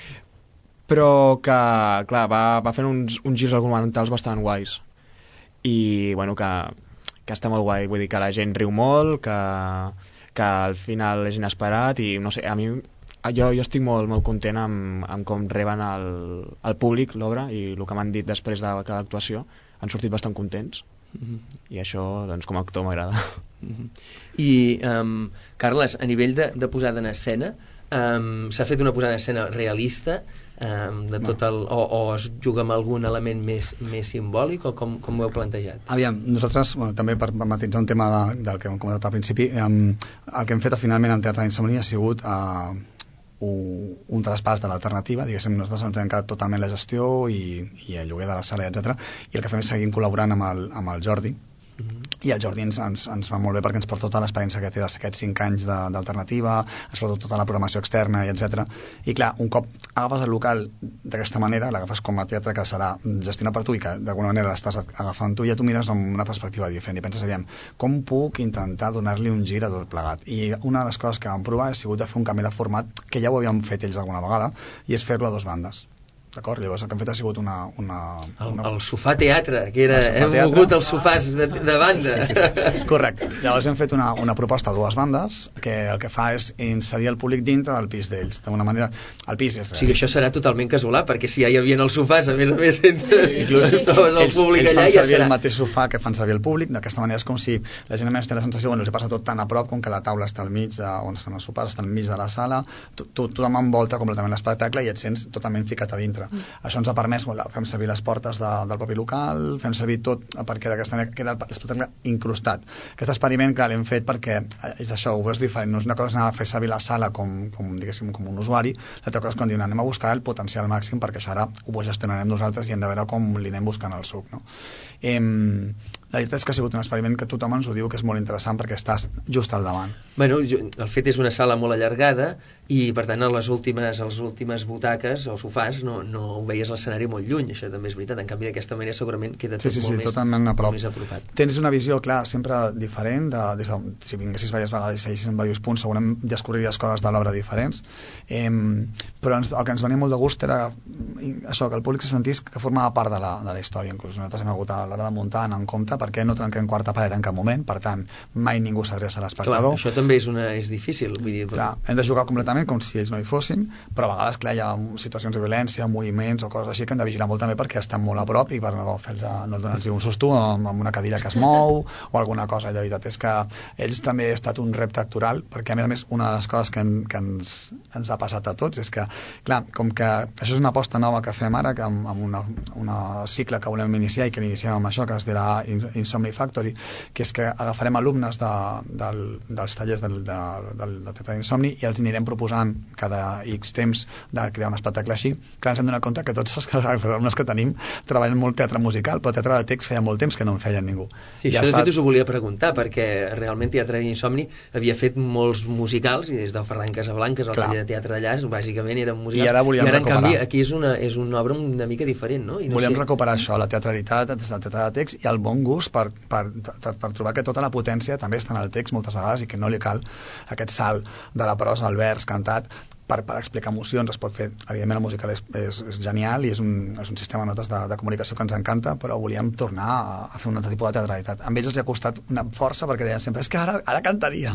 però que, clar, va fent uns girs argumentals bastant guais. I, que està molt guai, vull dir que la gent riu molt, que al final és inesperat i no sé, a mi jo estic molt content amb com reben el públic l'obra i el que m'han dit després de cada actuació, han sortit bastant contents i això doncs com a actor m'agrada. I Carles, a nivell de posada en escena, s'ha fet una posada en escena realista de tot o es juga amb algun element més simbòlic o com ho heu plantejat? Aviam, nosaltres, també per matitzar un tema del que hem comentat al principi, el que hem fet finalment al Teatre d'Insomni ha sigut un traspàs de l'alternativa, diguéssim, nosaltres ens hem quedat totalment la gestió i el lloguer de la sala, etc. I el que fem és seguir col·laborant amb el Jordi, i el Jordi ens va molt bé perquè ens porta tota l'experiència que té d'aquests 5 anys d'alternativa, ens porta tota la programació externa, i etc. I clar, un cop agafes el local d'aquesta manera, l'agafes com a teatre que serà gestionat per tu i que d'alguna manera l'estàs agafant tu, ja tu mires amb una perspectiva diferent i penses, aviam, com puc intentar donar-li un gir a tot plegat? I una de les coses que vam provar ha sigut de fer un canvi de format que ja ho havíem fet ells alguna vegada, i és fer-lo a 2 bandes. d'acord? Llavors el que hem fet ha sigut el sofà teatre, que era... Hem mogut els sofàs de banda. Sí. Correcte. Llavors hem fet una proposta a dues bandes que el que fa és inserir el públic dintre del pis d'ells. D'una manera, el pis és... O sigui, això serà totalment casolà, perquè si ja hi havia els sofàs, a més, inclús trobes el públic allà, ja serà... Ells fan servir el mateix sofà que fan servir el públic. D'aquesta manera és com si la gent més té la sensació, els passa tot tan a prop com que la taula està al mig, on estan els sopars, està al mig de la sala, tothom envolta completament l'espectacle i et sents totalment ficat a dintre. Això ens ha permès, fem servir les portes del propi local, fem servir tot perquè d'aquesta manera queda l'espectacle incrustat. Aquest experiment que l'hem fet perquè és això, ho veus diferent, no és una cosa anar a fer servir la sala com un usuari, l'altra cosa és quan diuen anem a buscar el potencial màxim perquè això ara ho gestionarem nosaltres i hem de veure com li anem buscant el suc, no? La veritat és que ha sigut un experiment que tothom ens ho diu que és molt interessant perquè estàs just al davant. Bueno, el fet és una sala molt allargada i per tant a les últimes butaques o sofàs no ho veies l'escenari molt lluny, això també és veritat, en canvi d'aquesta manera segurament queda tot molt més apropat. Tens una visió, clar, sempre diferent, si vinguessis diverses vegades i seguissis en diversos punts segurament descobriries coses de l'obra diferents, però el que ens venia molt de gust era això, que el públic se sentís que formava part de la història. Inclús nosaltres hem hagut a l'hora de muntar en compte perquè no trenquem quarta paret en cap moment, per tant mai ningú s'adreça a l'espectador. Això també és difícil, vull dir, clar, hem de jugar completament com si ells no hi fossin, però a vegades clar, hi ha situacions de violència, moviments o coses així que hem de vigilar molt també perquè estem molt a prop i per no donar-los un susto amb una cadira que es mou o alguna cosa. La veritat és que ells també ha estat un repte actoral perquè a més una de les coses que ens ha passat a tots és que, clar, com que això és una aposta nova que fem ara, que amb una cicle que volem iniciar i que iniciem amb això, que es dirà Insomni Factory, que és que agafarem alumnes dels tallers del Teatre d'Insomni i els anirem proposant cada X temps de crear un espectacle així. Clar, ens hem donat compte que tots els alumnes que tenim treballen molt teatre musical, però teatre de text feia molt temps que no en feia ningú. Sí, això de fet us ho volia preguntar, perquè realment Teatre d'Insomni havia fet molts musicals i des del Ferran Casablanques al taller de teatre d'allà, bàsicament eren musicals. I ara en canvi aquí és una obra una mica diferent, no? Volem recuperar això, la teatralitat des del teatre de text i el bon gust per trobar que tota la potència també està en el text moltes vegades i que no li cal aquest salt de la prosa al vers cantat per explicar emocions. Es pot fer, evidentment el musical és genial i és un sistema de notes de comunicació que ens encanta, però volíem tornar a fer un altre tipus de teatralitat. Amb ells els ha costat una força perquè deien sempre, és que ara cantaria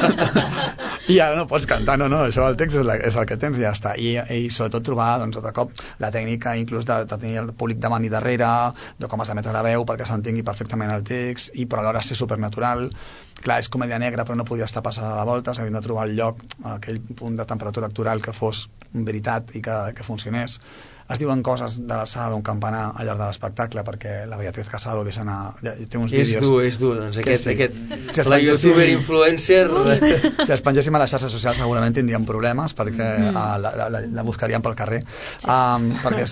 i ara no pots cantar, no, això el text és el que tens i ja està, i sobretot trobar doncs, de cop la tècnica inclús de tenir el públic davant i darrere, de com has d'emetre la veu perquè s'entengui perfectament el text i però alhora ser supernatural. Clar, és comèdia negra però no podia estar passada de voltes, havien de trobar el lloc, aquell punt de temperatura actoral que fos veritat i que funcionés. Es diuen coses de l'alçada d'un campanar al llarg de l'espectacle perquè la Beatriz Casado deixa anar, té uns vídeos... És dur, doncs la youtuber influencer... Si els pengéssim a les xarxes socials segurament tindríem problemes perquè la buscarien pel carrer, perquè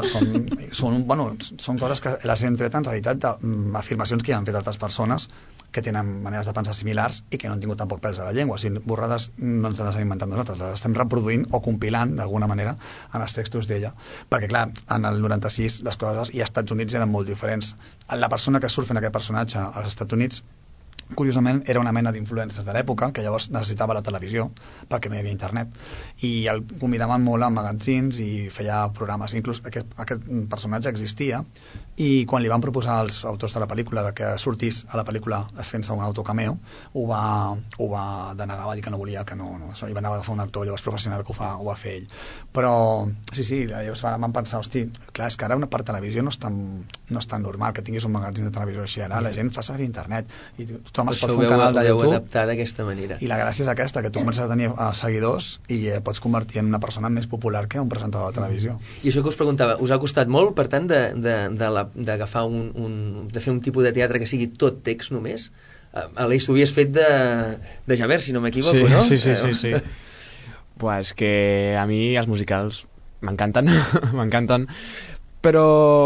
són coses que les hem tret en realitat d'afirmacions que hi han fet altres persones que tenen maneres de pensar similars i que no han tingut tampoc pèls a la llengua. O sigui, borrades no ens les hem inventat nosaltres, les estem reproduint o compilant d'alguna manera en els textos d'ella. Perquè clar, en el 96 les coses i als Estats Units eren molt diferents. La persona que surt fent aquest personatge als Estats Units curiosament era una mena d'influencers de l'època que llavors necessitava la televisió perquè no hi havia internet i el convidaven molt a magazines i feia programes, inclús aquest personatge existia i quan li van proposar als autors de la pel·lícula de que sortís a la pel·lícula fent-se un autocameo ho va denegar, va dir que no volia, que no i va anar a agafar un actor llavors professional que ho va fer ell, però sí, llavors van pensar, hosti, clar, és que ara per televisió no és tan normal que tinguis un magazine de televisió així, ara la gent fa servir internet i tothom es pot fer un canal de YouTube adaptar d'aquesta manera. I la gràcia és aquesta, que tu comences a tenir seguidors i pots convertir en una persona més popular que un presentador de televisió. I això que us preguntava, us ha costat molt, per tant, d'agafar de fer un tipus de teatre que sigui tot text només? Aleix, tu havies fet de Javert, si no m'equivoco, no? Sí. Pues que a mi els musicals m'encanten, però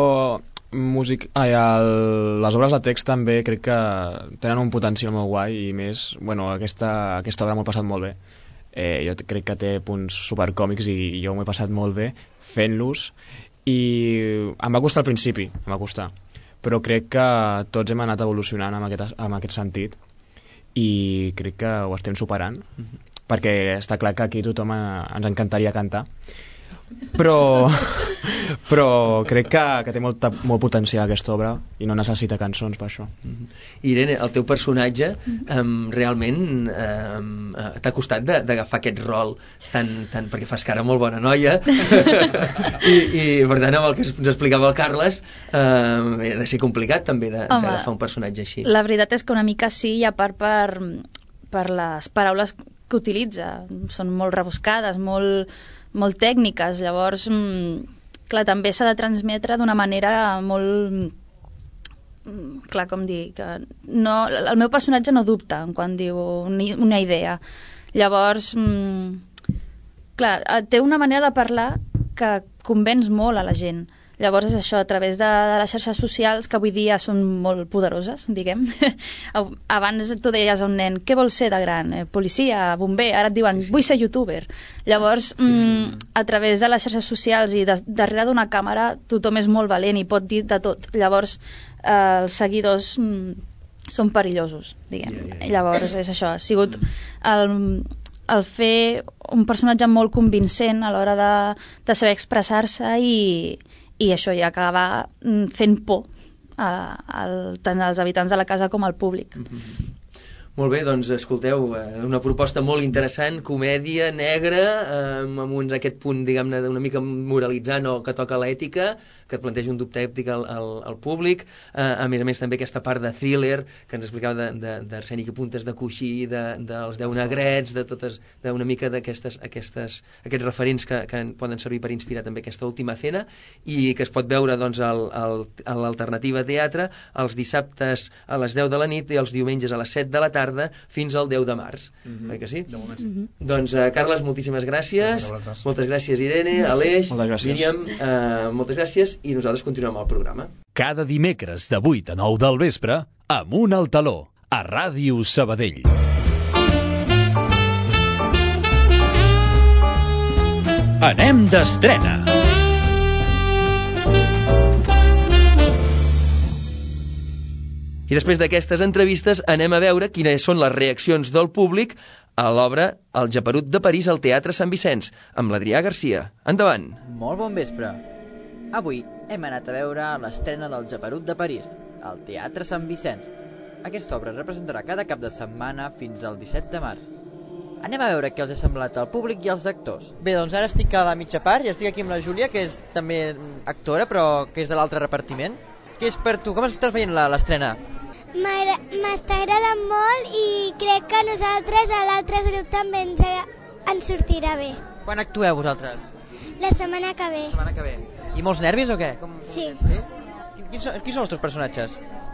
les obres de text també crec que tenen un potencial molt guai i més, aquesta obra m'ho he passat molt bé. Jo crec que té punts supercòmics i jo m'ho he passat molt bé fent-los i em va costar al principi, però crec que tots hem anat evolucionant en aquest sentit i crec que ho estem superant perquè està clar que aquí tothom ens encantaria cantar, però crec que té molt potencial aquesta obra i no necessita cançons per això. Irene, el teu personatge realment t'ha costat d'agafar aquest rol tant perquè fas cara molt bona noia i per tant amb el que ens explicava el Carles ha de ser complicat també d'agafar un personatge així. La veritat és que una mica sí, i a part per les paraules que utilitza, són molt rebuscades, molt tècniques, llavors clar, també s'ha de transmetre d'una manera molt clar, com dir que no, el meu personatge no dubta quan diu una idea, llavors clar, té una manera de parlar que convenç molt a la gent. Llavors és això, a través de les xarxes socials, que avui dia són molt poderoses, diguem. Abans tu deies a un nen, què vols ser de gran? Policia, bomber, ara et diuen, vull ser youtuber. Llavors, a través de les xarxes socials i darrere d'una càmera, tothom és molt valent i pot dir de tot. Llavors, els seguidors són perillosos, diguem. Llavors, és això, ha sigut el fer un personatge molt convincent a l'hora de saber expressar-se i això ja acaba fent por tant als habitants de la casa com al públic. Molt bé, doncs escolteu, una proposta molt interessant, comèdia negra, amb aquest punt, diguem-ne, una mica moralitzant o que toca l'ètica, que et planteja un dubte ètic al públic, a més també aquesta part de thriller que ens explicava d'Arsènic i Puntes de Coixí, dels 10 negrets, d'una mica d'aquests referents que poden servir per inspirar també aquesta última cena, i que es pot veure doncs a l'Alternativa Teatre els dissabtes a les 10 de la nit i els diumenges a les 7 de la tarda fins al 10 de març. Oi que sí? Doncs Carles, moltíssimes gràcies. Moltes gràcies, Irene, Aleix, Míriam, moltes gràcies, i nosaltres continuem el programa. Cada dimecres de 8 a 9 del vespre, Amunt al Taló, a Ràdio Sabadell. Anem d'estrena! I després d'aquestes entrevistes anem a veure quines són les reaccions del públic a l'obra El Geperut de París al Teatre Sant Vicenç, amb l'Adrià Garcia. Endavant! Molt bon vespre! Avui hem anat a veure l'estrena del Geperut de París, al Teatre Sant Vicenç. Aquesta obra es representarà cada cap de setmana fins al 17 de març. Anem a veure què els ha semblat al públic i als actors. Bé, doncs ara estic a la mitja part i estic aquí amb la Júlia, que és també actora, però que és de l'altre repartiment. Què és per tu? Com estàs veient l'estrena? M'està agradant molt i crec que nosaltres a l'altre grup també ens sortirà bé. Quan actueu vosaltres? La setmana que ve. La setmana que ve. I molts nervis o què? Sí. Quins són els teus personatges?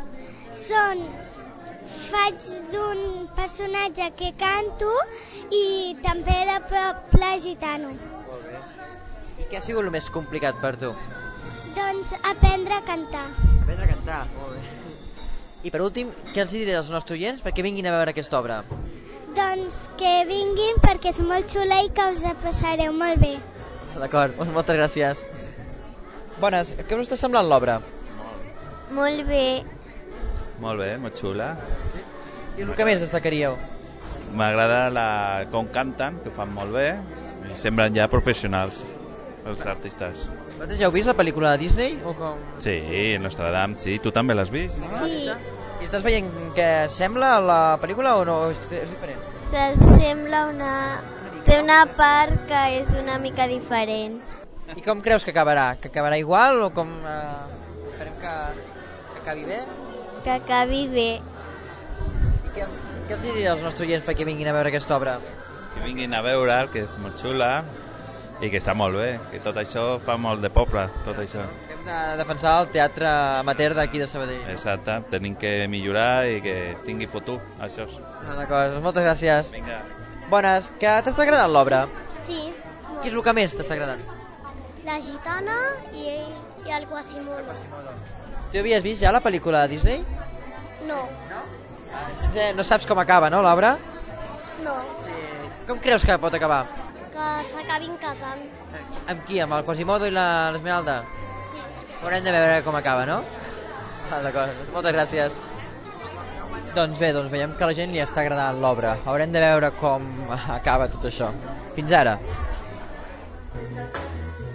Faig d'un personatge que canto i també de poble gitano. Molt bé. I què ha sigut el més complicat per tu? Doncs aprendre a cantar. Aprendre a cantar, molt bé. I per últim, què els diré als nostres oients perquè vinguin a veure aquesta obra? Doncs que vinguin perquè és molt xula i que us la passareu molt bé. D'acord, doncs moltes gràcies. Bones, què us està semblant l'obra? Molt bé. Molt bé, molt xula. I el que més destacaríeu? M'agrada com canten, que ho fan molt bé, i semblen ja professionals, els artistes. Vosaltres ja heu vist la pel·lícula de Disney? O com... Sí, Nostradamus, sí. Tu també l'has vist? Sí. I estàs veient què sembla la pel·lícula o no? És diferent? S'assembla té una part que és una mica diferent. I com creus que acabarà? Que acabarà igual o com... Esperem que acabi bé? Que acabi bé. I què els diria als nostres oients perquè vinguin a veure aquesta obra? Que vinguin a veure, que és molt xula i que està molt bé, que tot això fa molt de poble, tot això. Hem de defensar el teatre amateur d'aquí de Sabadell. Exacte, tenim que millorar i que tingui futur, això. D'acord, moltes gràcies. Vinga. Bones, que t'està agradant l'obra? Sí. Què és el que més t'està agradant? La gitana i el Quasimodo. Tu havies vist ja la pel·lícula de Disney? No. No saps com acaba, no, l'obra? No. Sí. Com creus que pot acabar? Que s'acabin casant. Amb qui? Amb el Quasimodo i l'Esmeralda? Sí. Haurem de veure com acaba, no? D'acord, moltes gràcies. Doncs bé, veiem que a la gent li està agradant l'obra. Haurem de veure com acaba tot això. Fins ara.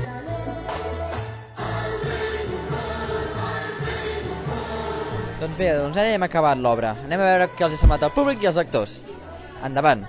Doncs bé, doncs ara hem acabat l'obra. Anem a veure què els ha semblat al públic i als actors. Endavant.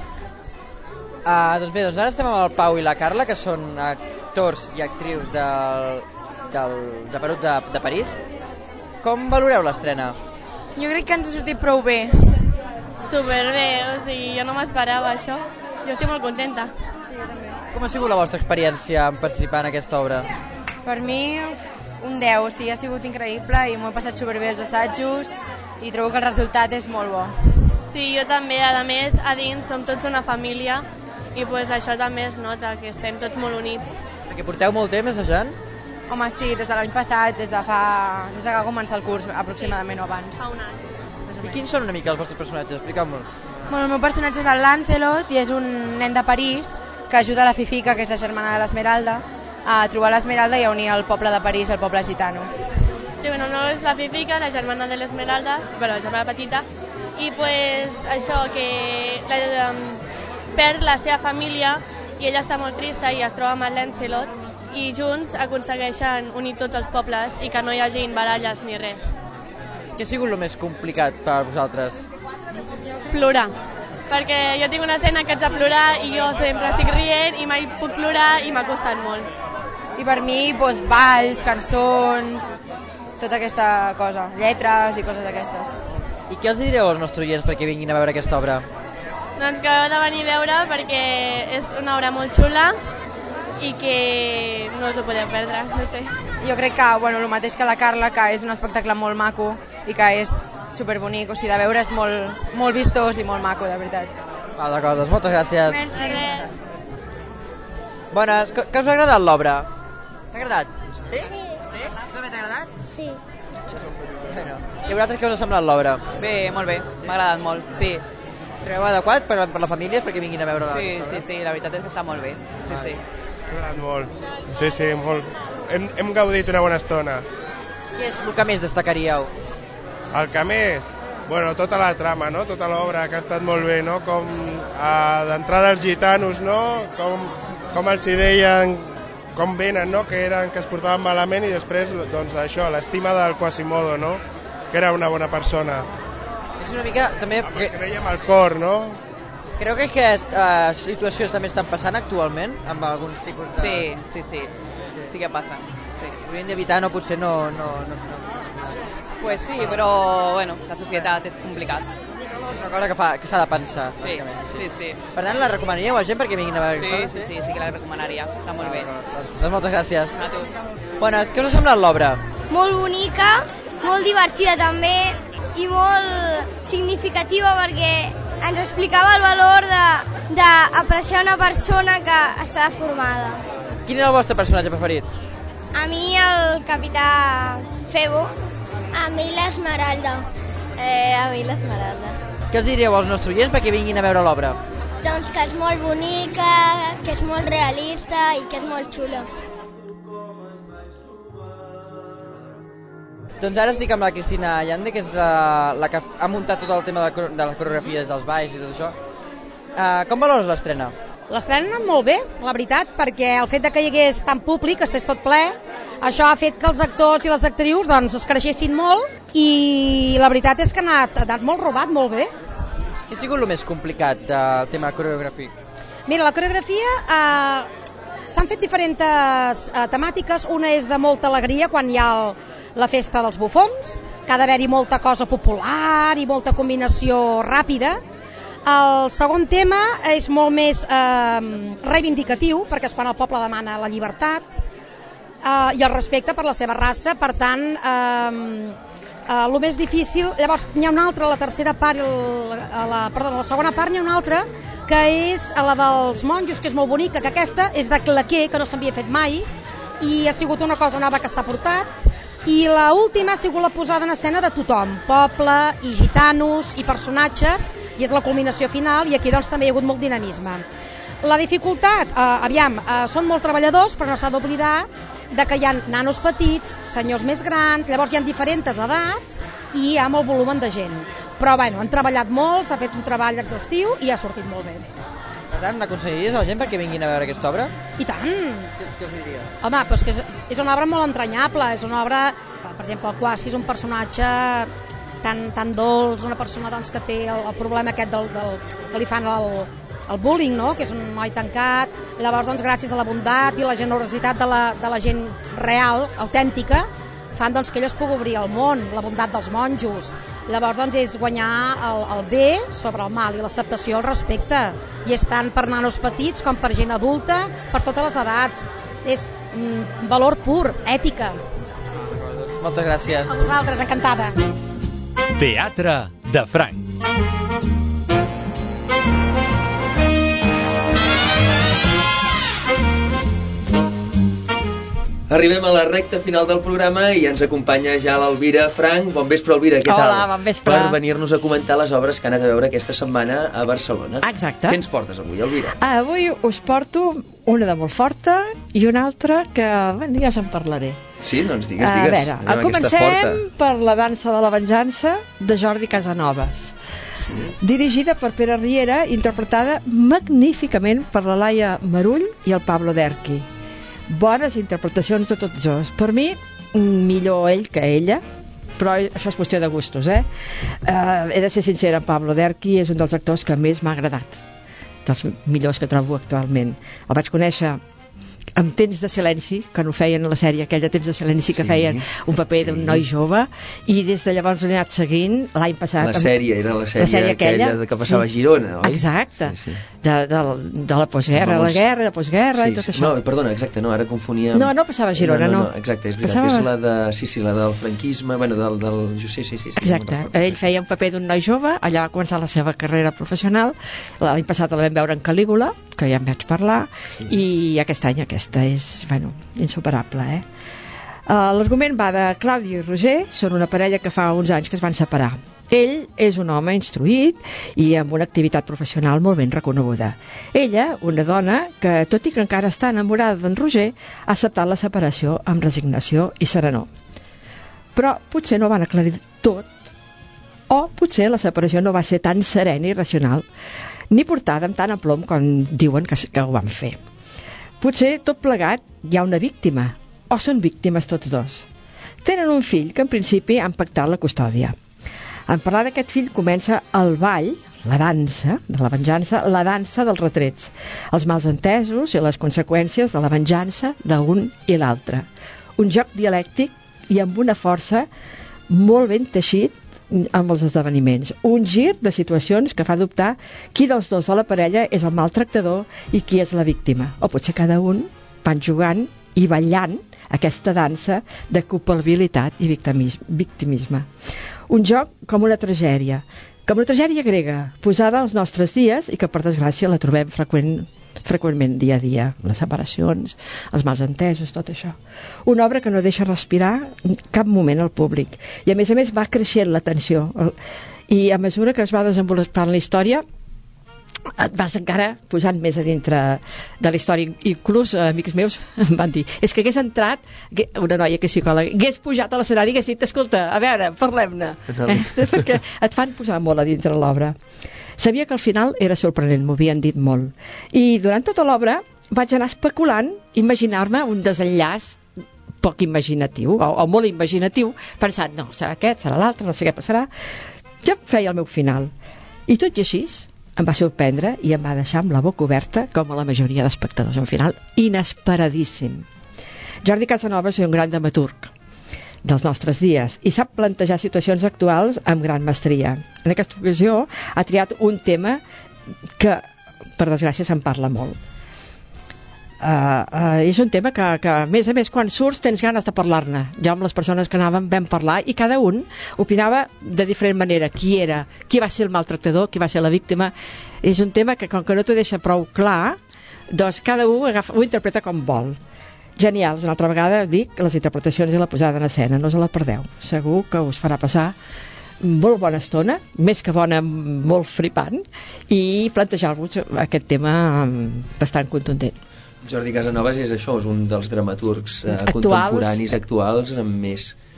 Doncs bé, doncs ara estem amb el Pau i la Carla, que són actors i actrius del Japerut de París. Com valoreu l'estrena? Jo crec que ens ha sortit prou bé. Superbé, o sigui, jo no m'esperava això. Jo estic molt contenta. Sí, jo també. Com ha sigut la vostra experiència en participar en aquesta obra? Per mi, un 10, o sigui, ha sigut increïble i m'ho he passat superbé els assajos i trobo que el resultat és molt bo. Sí, jo també, a més, a dins som tots una família i pues, això també es nota, que estem tots molt units. Perquè porteu molt temps assajant? Home, sí, des de l'any passat, des que va començar el curs, aproximadament o abans. Fa un any. I quins són una mica els vostres personatges? Explica'm-los. Bueno, el meu personatge és el Lancelot i és un nen de París que ajuda la Fifica, que és la germana de l'Esmeralda, a trobar l'Esmeralda i a unir el poble de París al poble gitano. Sí, bueno, no és la Fifica, la germana de l'Esmeralda, bueno, la germana petita, i pues això, que perd la seva família i ella està molt trista i es troba amb el Lancelot i junts aconsegueixen unir tots els pobles i que no hi hagin baralles ni res. Què ha sigut el més complicat per vosaltres? Plorar, perquè jo tinc una escena que haig de plorar i jo sempre estic rient i mai puc plorar i m'ha costat molt. I per mi, doncs, balls, cançons, tota aquesta cosa, lletres i coses d'aquestes. I què els direu als nostres oients perquè vinguin a veure aquesta obra? Doncs que heu de venir a veure perquè és una obra molt xula i que no us ho podeu perdre, no sé. Jo crec que, bueno, el mateix que la Carla, que és un espectacle molt maco i que és superbonic, o sigui, de veure és molt vistós i molt maco, de veritat. D'acord, doncs moltes gràcies. Merci. Bones, què us ha agradat l'obra? T'ha agradat? Sí? Sí? Tu també t'ha agradat? Sí. Bueno, i a vosaltres què us ha semblat l'obra? Bé, molt bé, m'ha agradat molt, sí. Trobeu adequat per la família perquè vinguin a veure Sí, sí, la veritat és que està molt bé, sí, sí. M'ha agradat molt, sí, molt. Hem gaudit una bona estona. Què és el que més destacaríeu? El que més? Bueno, tota la trama, no? Tota l'obra que ha estat molt bé, no? Com d'entrada els gitanos, no? Com els hi deien, com venen, no? Que es portaven malament i després, doncs això, l'estima del Quasimodo, no? Que era una bona persona. És una mica, també... Que veiem el cor, no? Creu que aquestes situacions també estan passant actualment amb alguns tipus de... Sí que passa. Sí. Hauríem d'evitar, no? Potser no... Pues sí, però bueno, la societat és complicat. És una cosa que s'ha de pensar. Sí. Per tant, la recomanaríeu a gent perquè vinguin a veure? Sí que la recomanaria. Està molt bé. Doncs moltes gràcies. A tu. Bones, què us ha semblat l'obra? Molt bonica, molt divertida també i molt significativa perquè ens explicava el valor d'apreciar una persona que està deformada. Quin era el vostre personatge preferit? A mi el capità Febo. A mi l'Esmeralda. A mi l'Esmeralda. Què els diríeu als nostres oients perquè vinguin a veure l'obra? Doncs que és molt bonica, que és molt realista i que és molt xula. Doncs ara estic amb la Cristina Allande, que és la que ha muntat tot el tema de les coreografies dels balls i tot això. Com valores l'estrena? L'estrena ha anat molt bé, la veritat, perquè el fet que hi hagués tant públic, que estigués tot ple, això ha fet que els actors i les actrius doncs, es creixessin molt i la veritat és que ha anat molt rodat, molt bé. Què ha sigut el més complicat del tema coreogràfic? Mira, la coreografia s'han fet diferents temàtiques. Una és de molta alegria quan hi ha la festa dels bufons, que ha d'haver-hi molta cosa popular i molta combinació ràpida. El segon tema és molt més reivindicatiu, perquè és quan el poble demana la llibertat i el respecte per la seva raça. Per tant, el més difícil... Llavors, n'hi ha una altra, la tercera part, la segona part n'hi ha una altra, que és la dels monjos, que és molt bonica, que aquesta és de claquer, que no s'havia fet mai, i ha sigut una cosa nova que s'ha portat. I l'última ha sigut la posada en escena de tothom, poble i gitanos i personatges, i és la culminació final, i aquí doncs també hi ha hagut molt dinamisme. La dificultat, són molt treballadors, però no s'ha d'oblidar que hi ha nanos petits, senyors més grans, llavors hi ha diferents edats i hi ha molt volum de gent. Però bueno, han treballat molt, s'ha fet un treball exhaustiu i ha sortit molt bé. Per tant, l'aconseguiries a la gent perquè vinguin a veure aquesta obra? I tant! Què us diries? Home, però és una obra molt entranyable, és una obra, per exemple, el Quasi és un personatge tan dolç, una persona doncs, que té el problema aquest que li fan el bullying, no? Que és un noi tancat. Llavors, doncs, gràcies a la bondat i la generositat de la gent real, autèntica, fan doncs, que ell es pugui obrir al món, la bondat dels monjos. Llavors, doncs, és guanyar el bé sobre el mal i l'acceptació, el respecte. I és tant per nanos petits com per gent adulta, per totes les edats. És valor pur, ètica. Moltes gràcies. A vosaltres, encantada. Teatre de Franc. Arribem a la recta final del programa i ens acompanya ja l'Elvira Franc. Bon vespre, Elvira, què tal? Hola, bon vespre. Per venir-nos a comentar les obres que han anat a veure aquesta setmana a Barcelona. Exacte. Què ens portes avui, Elvira? Avui us porto una de molt forta i una altra que, bueno, ja se'n parlaré. Sí, doncs digues. A veure, comencem per La dansa de la venjança, de Jordi Casanovas. Sí. Dirigida per Pere Riera, interpretada magníficament per la Laia Marull i el Pablo Derqui. Bones interpretacions de tots dos. Per mi, millor ell que ella, però això és qüestió de gustos, he de ser sincera, Pablo Derqui és un dels actors que més m'ha agradat, dels millors que trobo actualment. El vaig conèixer amb Temps de silenci, que no feien a la sèrie aquella Temps de silenci, que feien un paper d'un noi jove, i des de llavors l'he anat seguint l'any passat. La sèrie aquella que passava a Girona, oi? Exacte, de la postguerra, la guerra, la postguerra i tot això. No, perdona, exacte, no, ara confonia... No passava a Girona, no. Exacte, és veritat, és la de... Sí, la del franquisme, bueno, del... Sí. Exacte, ell feia un paper d'un noi jove, allà va començar la seva carrera professional, l'any passat la vam veure en Calígula, que ja en vaig parlar, i aquest any aquesta és, bueno, insuperable, L'argument va de Claudi i Roger, són una parella que fa uns anys que es van separar. Ell és un home instruït i amb una activitat professional molt ben reconeguda. Ella, una dona que, tot i que encara està enamorada d'en Roger, ha acceptat la separació amb resignació i serenor. Però potser no van aclarir tot, o potser la separació no va ser tan serena i racional, ni portada amb tant aplom com diuen que ho van fer. Potser tot plegat hi ha una víctima, o són víctimes tots dos. Tenen un fill que en principi han pactat la custòdia. En parlar d'aquest fill comença el ball, la dansa de la venjança, la dansa dels retrets, els mals entesos i les conseqüències de la venjança d'un i l'altre. Un joc dialèctic i amb una força molt ben teixit amb els esdeveniments. Un gir de situacions que fa dubtar qui dels dos de la parella és el maltractador i qui és la víctima. O potser cada un van jugant i ballant aquesta dansa de culpabilitat i victimisme. Un joc com una tragèdia grega, posada als nostres dies i que per desgràcia la trobem freqüentment dia a dia, les separacions, els malentesos, tot això. Una obra que no deixa respirar en cap moment al públic i a més va creixent la tensió i a mesura que es va desenvolupant la història et vas encara posant més a dintre de la història. Inclús amics meus em van dir, és que hagués entrat una noia que és psicòloga, hagués pujat a l'escenari i hagués dit, escolta, a veure, parlem-ne, perquè et fan posar molt a dintre l'obra. Sabia que al final era sorprenent, m'ho havien dit molt, i durant tota l'obra vaig anar especulant, imaginar-me un desenllaç poc imaginatiu o molt imaginatiu, pensant, no, serà aquest, serà l'altre, no sé què passarà. Jo feia el meu final i tot i així em va sorprendre i em va deixar amb la boca oberta com a la majoria d'espectadors. Un final inesperadíssim. Jordi Casanovas és un gran dramaturg dels nostres dies i sap plantejar situacions actuals amb gran mestria. En aquesta ocasió ha triat un tema que per desgràcia se'n parla molt. És un tema que a més quan surts tens ganes de parlar-ne. Jo amb les persones que anàvem vam parlar i cada un opinava de diferent manera qui va ser el maltractador, qui va ser la víctima. És un tema que com que no t'ho deixa prou clar, doncs cada un ho interpreta com vol. Genials, una altra vegada dic que les interpretacions i la posada en escena no us la perdeu, segur que us farà passar molt bona estona, més que bona, molt flipant, i plantejar-vos aquest tema bastant contundent. Jordi Casanovas és això, és un dels dramaturgs contemporanis actuals amb més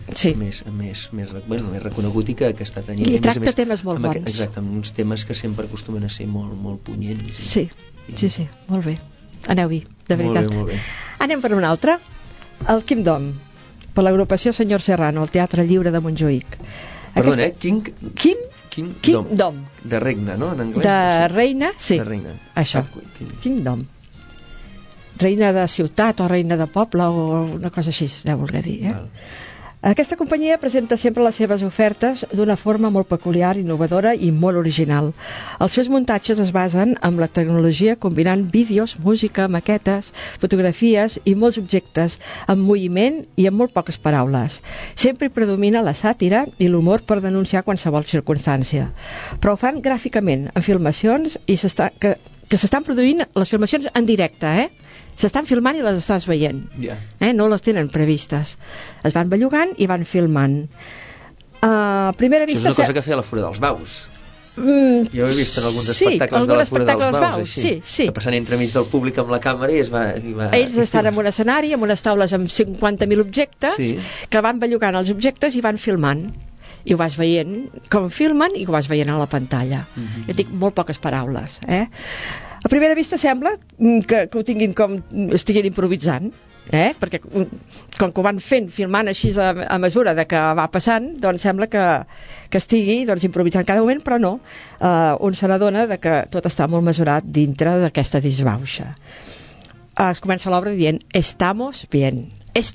més reconegut i que està tenint... I tracta temes molt bons. Exacte, amb uns temes que sempre acostumen a ser molt punyents. Sí, molt bé. Aneu-hi, de veritat. Molt bé. Anem per un altre. El Quim Dom, per l'agrupació Senyor Serrano, al Teatre Lliure de Montjuïc. Perdona, Quim Dom. De regne, no? En anglès? De reina, sí. De reina. Això, Quim Dom. Reina de ciutat o reina de poble o una cosa així, deu voler dir. Aquesta companyia presenta sempre les seves ofertes d'una forma molt peculiar, innovadora i molt original. Els seus muntatges es basen en la tecnologia combinant vídeos, música, maquetes, fotografies i molts objectes, amb moviment i amb molt poques paraules. Sempre hi predomina la sàtira i l'humor per denunciar qualsevol circumstància. Però ho fan gràficament, en filmacions i que s'estan produint les filmacions en directe, s'estan filmant i les estàs veient. No les tenen previstes. Es van bellugant i van filmant. Primera vista... Això és una cosa que feia la Fura dels Baus. Jo he vist en alguns espectacles de la Fura dels Baus, que passant entremig del públic amb la càmera i es va... Ells estan en un escenari, amb unes taules amb 50.000 objectes, que van bellugant els objectes i van filmant. I ho vas veient com filmen i ho vas veient a la pantalla. Jo dic molt poques paraules, A primera vista sembla que ho tinguin com estiguin improvisant, perquè com que ho van fent, filmant així a mesura de que va passant, doncs sembla que estigui improvisant cada moment, però no. Un se n'adona que tot està molt mesurat dintre d'aquesta disbauxa. Es comença l'obra dient estamos bien.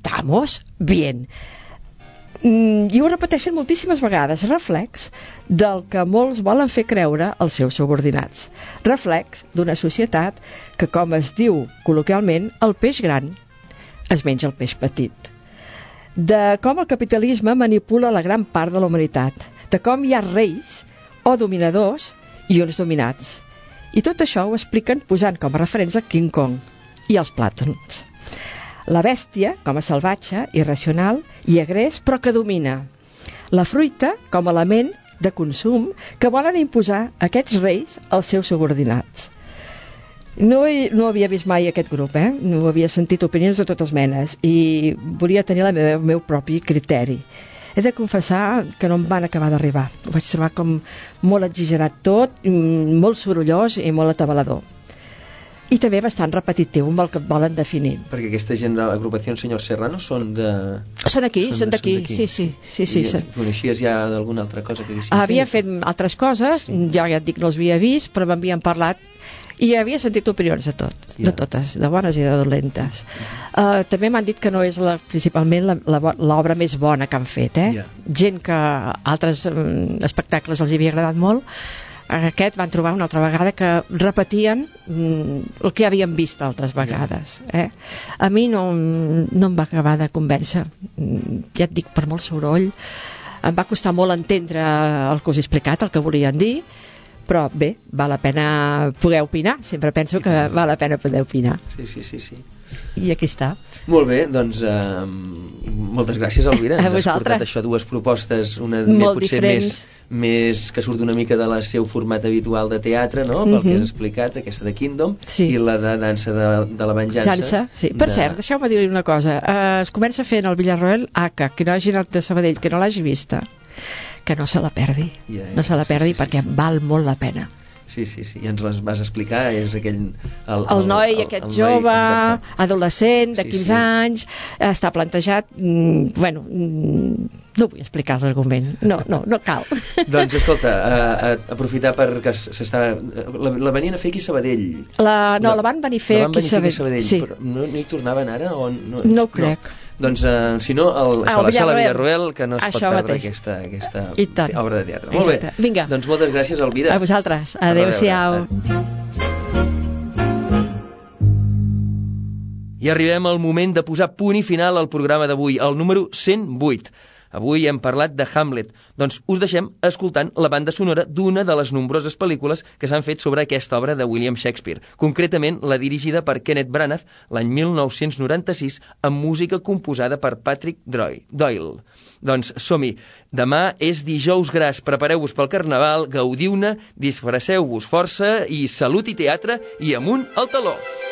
I ho repeteixen moltíssimes vegades, reflex del que molts volen fer creure als seus subordinats, reflex d'una societat que, com es diu col·loquialment, el peix gran es menja el peix petit, de com el capitalisme manipula la gran part de la humanitat, de com hi ha reis o dominadors i uns dominats, i tot això ho expliquen posant com a referents a King Kong i els plàtans. La bèstia, com a salvatge, irracional i agrés, però que domina. La fruita, com a element de consum que volen imposar aquests reis als seus subordinats. No havia vist mai aquest grup, no havia sentit opinions de totes menes i volia tenir el meu propi criteri. He de confessar que no em van acabar d'arribar. Ho vaig trobar com molt exagerat tot, molt sorollós i molt atabalador. I també bastant repetitiu amb el que volen definir. Perquè aquesta gent de l'agrupació Senyor Serrano són de... Són d'aquí, sí. Coneixies ja d'alguna altra cosa que haguessin fet? Havia fet altres coses, ja et dic, no els havia vist, però m'havien parlat i havia sentit opinions de totes, de bones i de dolentes. També m'han dit que no és principalment l'obra més bona que han fet. Gent que altres espectacles els havia agradat molt, aquest van trobar una altra vegada que repetien el que havien vist altres vegades. A mi no em va acabar de convèncer. Ja et dic, per molt soroll, em va costar molt entendre el que us he explicat, el que volien dir, però bé, val la pena poder opinar. Sempre penso que val la pena poder opinar. Sí. I aquí està. Molt bé, doncs moltes gràcies, Elvira. A vosaltres. Ens has portat això, dues propostes, una potser més que surt una mica del seu format habitual de teatre, no? Pel que has explicat, aquesta de Kingdom, i la de dansa de la venjança. Sí. Per cert, deixeu-me dir-li una cosa. Es comença fent el Villarroel Aka, que no hagi anat de Sabadell, que no l'hagi vista, que no se la perdi. No se la perdi perquè val molt la pena. Sí, ja ens les vas explicar, és aquell... El noi, aquest jove, adolescent, de 15 anys, està plantejat... Bueno, no vull explicar l'argument, no cal. Doncs, escolta, aprofitar perquè s'està... La venien a fer aquí a Sabadell. No, la van venir a fer aquí a Sabadell. Sí. Però no hi tornaven ara? No ho crec. Doncs, si no, a la sala Villarroel, que no es pot perdre aquesta obra de teatre. Molt bé. Vinga. Doncs moltes gràcies, Elvira. A vosaltres. Adéu-siau. I arribem al moment de posar punt i final al programa d'avui, el número 108. Avui hem parlat de Hamlet, doncs us deixem escoltant la banda sonora d'una de les nombroses pel·lícules que s'han fet sobre aquesta obra de William Shakespeare, concretament la dirigida per Kenneth Branagh l'any 1996 amb música composada per Patrick Doyle. Doncs som-hi, demà és dijous gras, prepareu-vos pel carnaval, gaudiu-ne, disfresseu-vos força i salut i teatre i amunt al taló!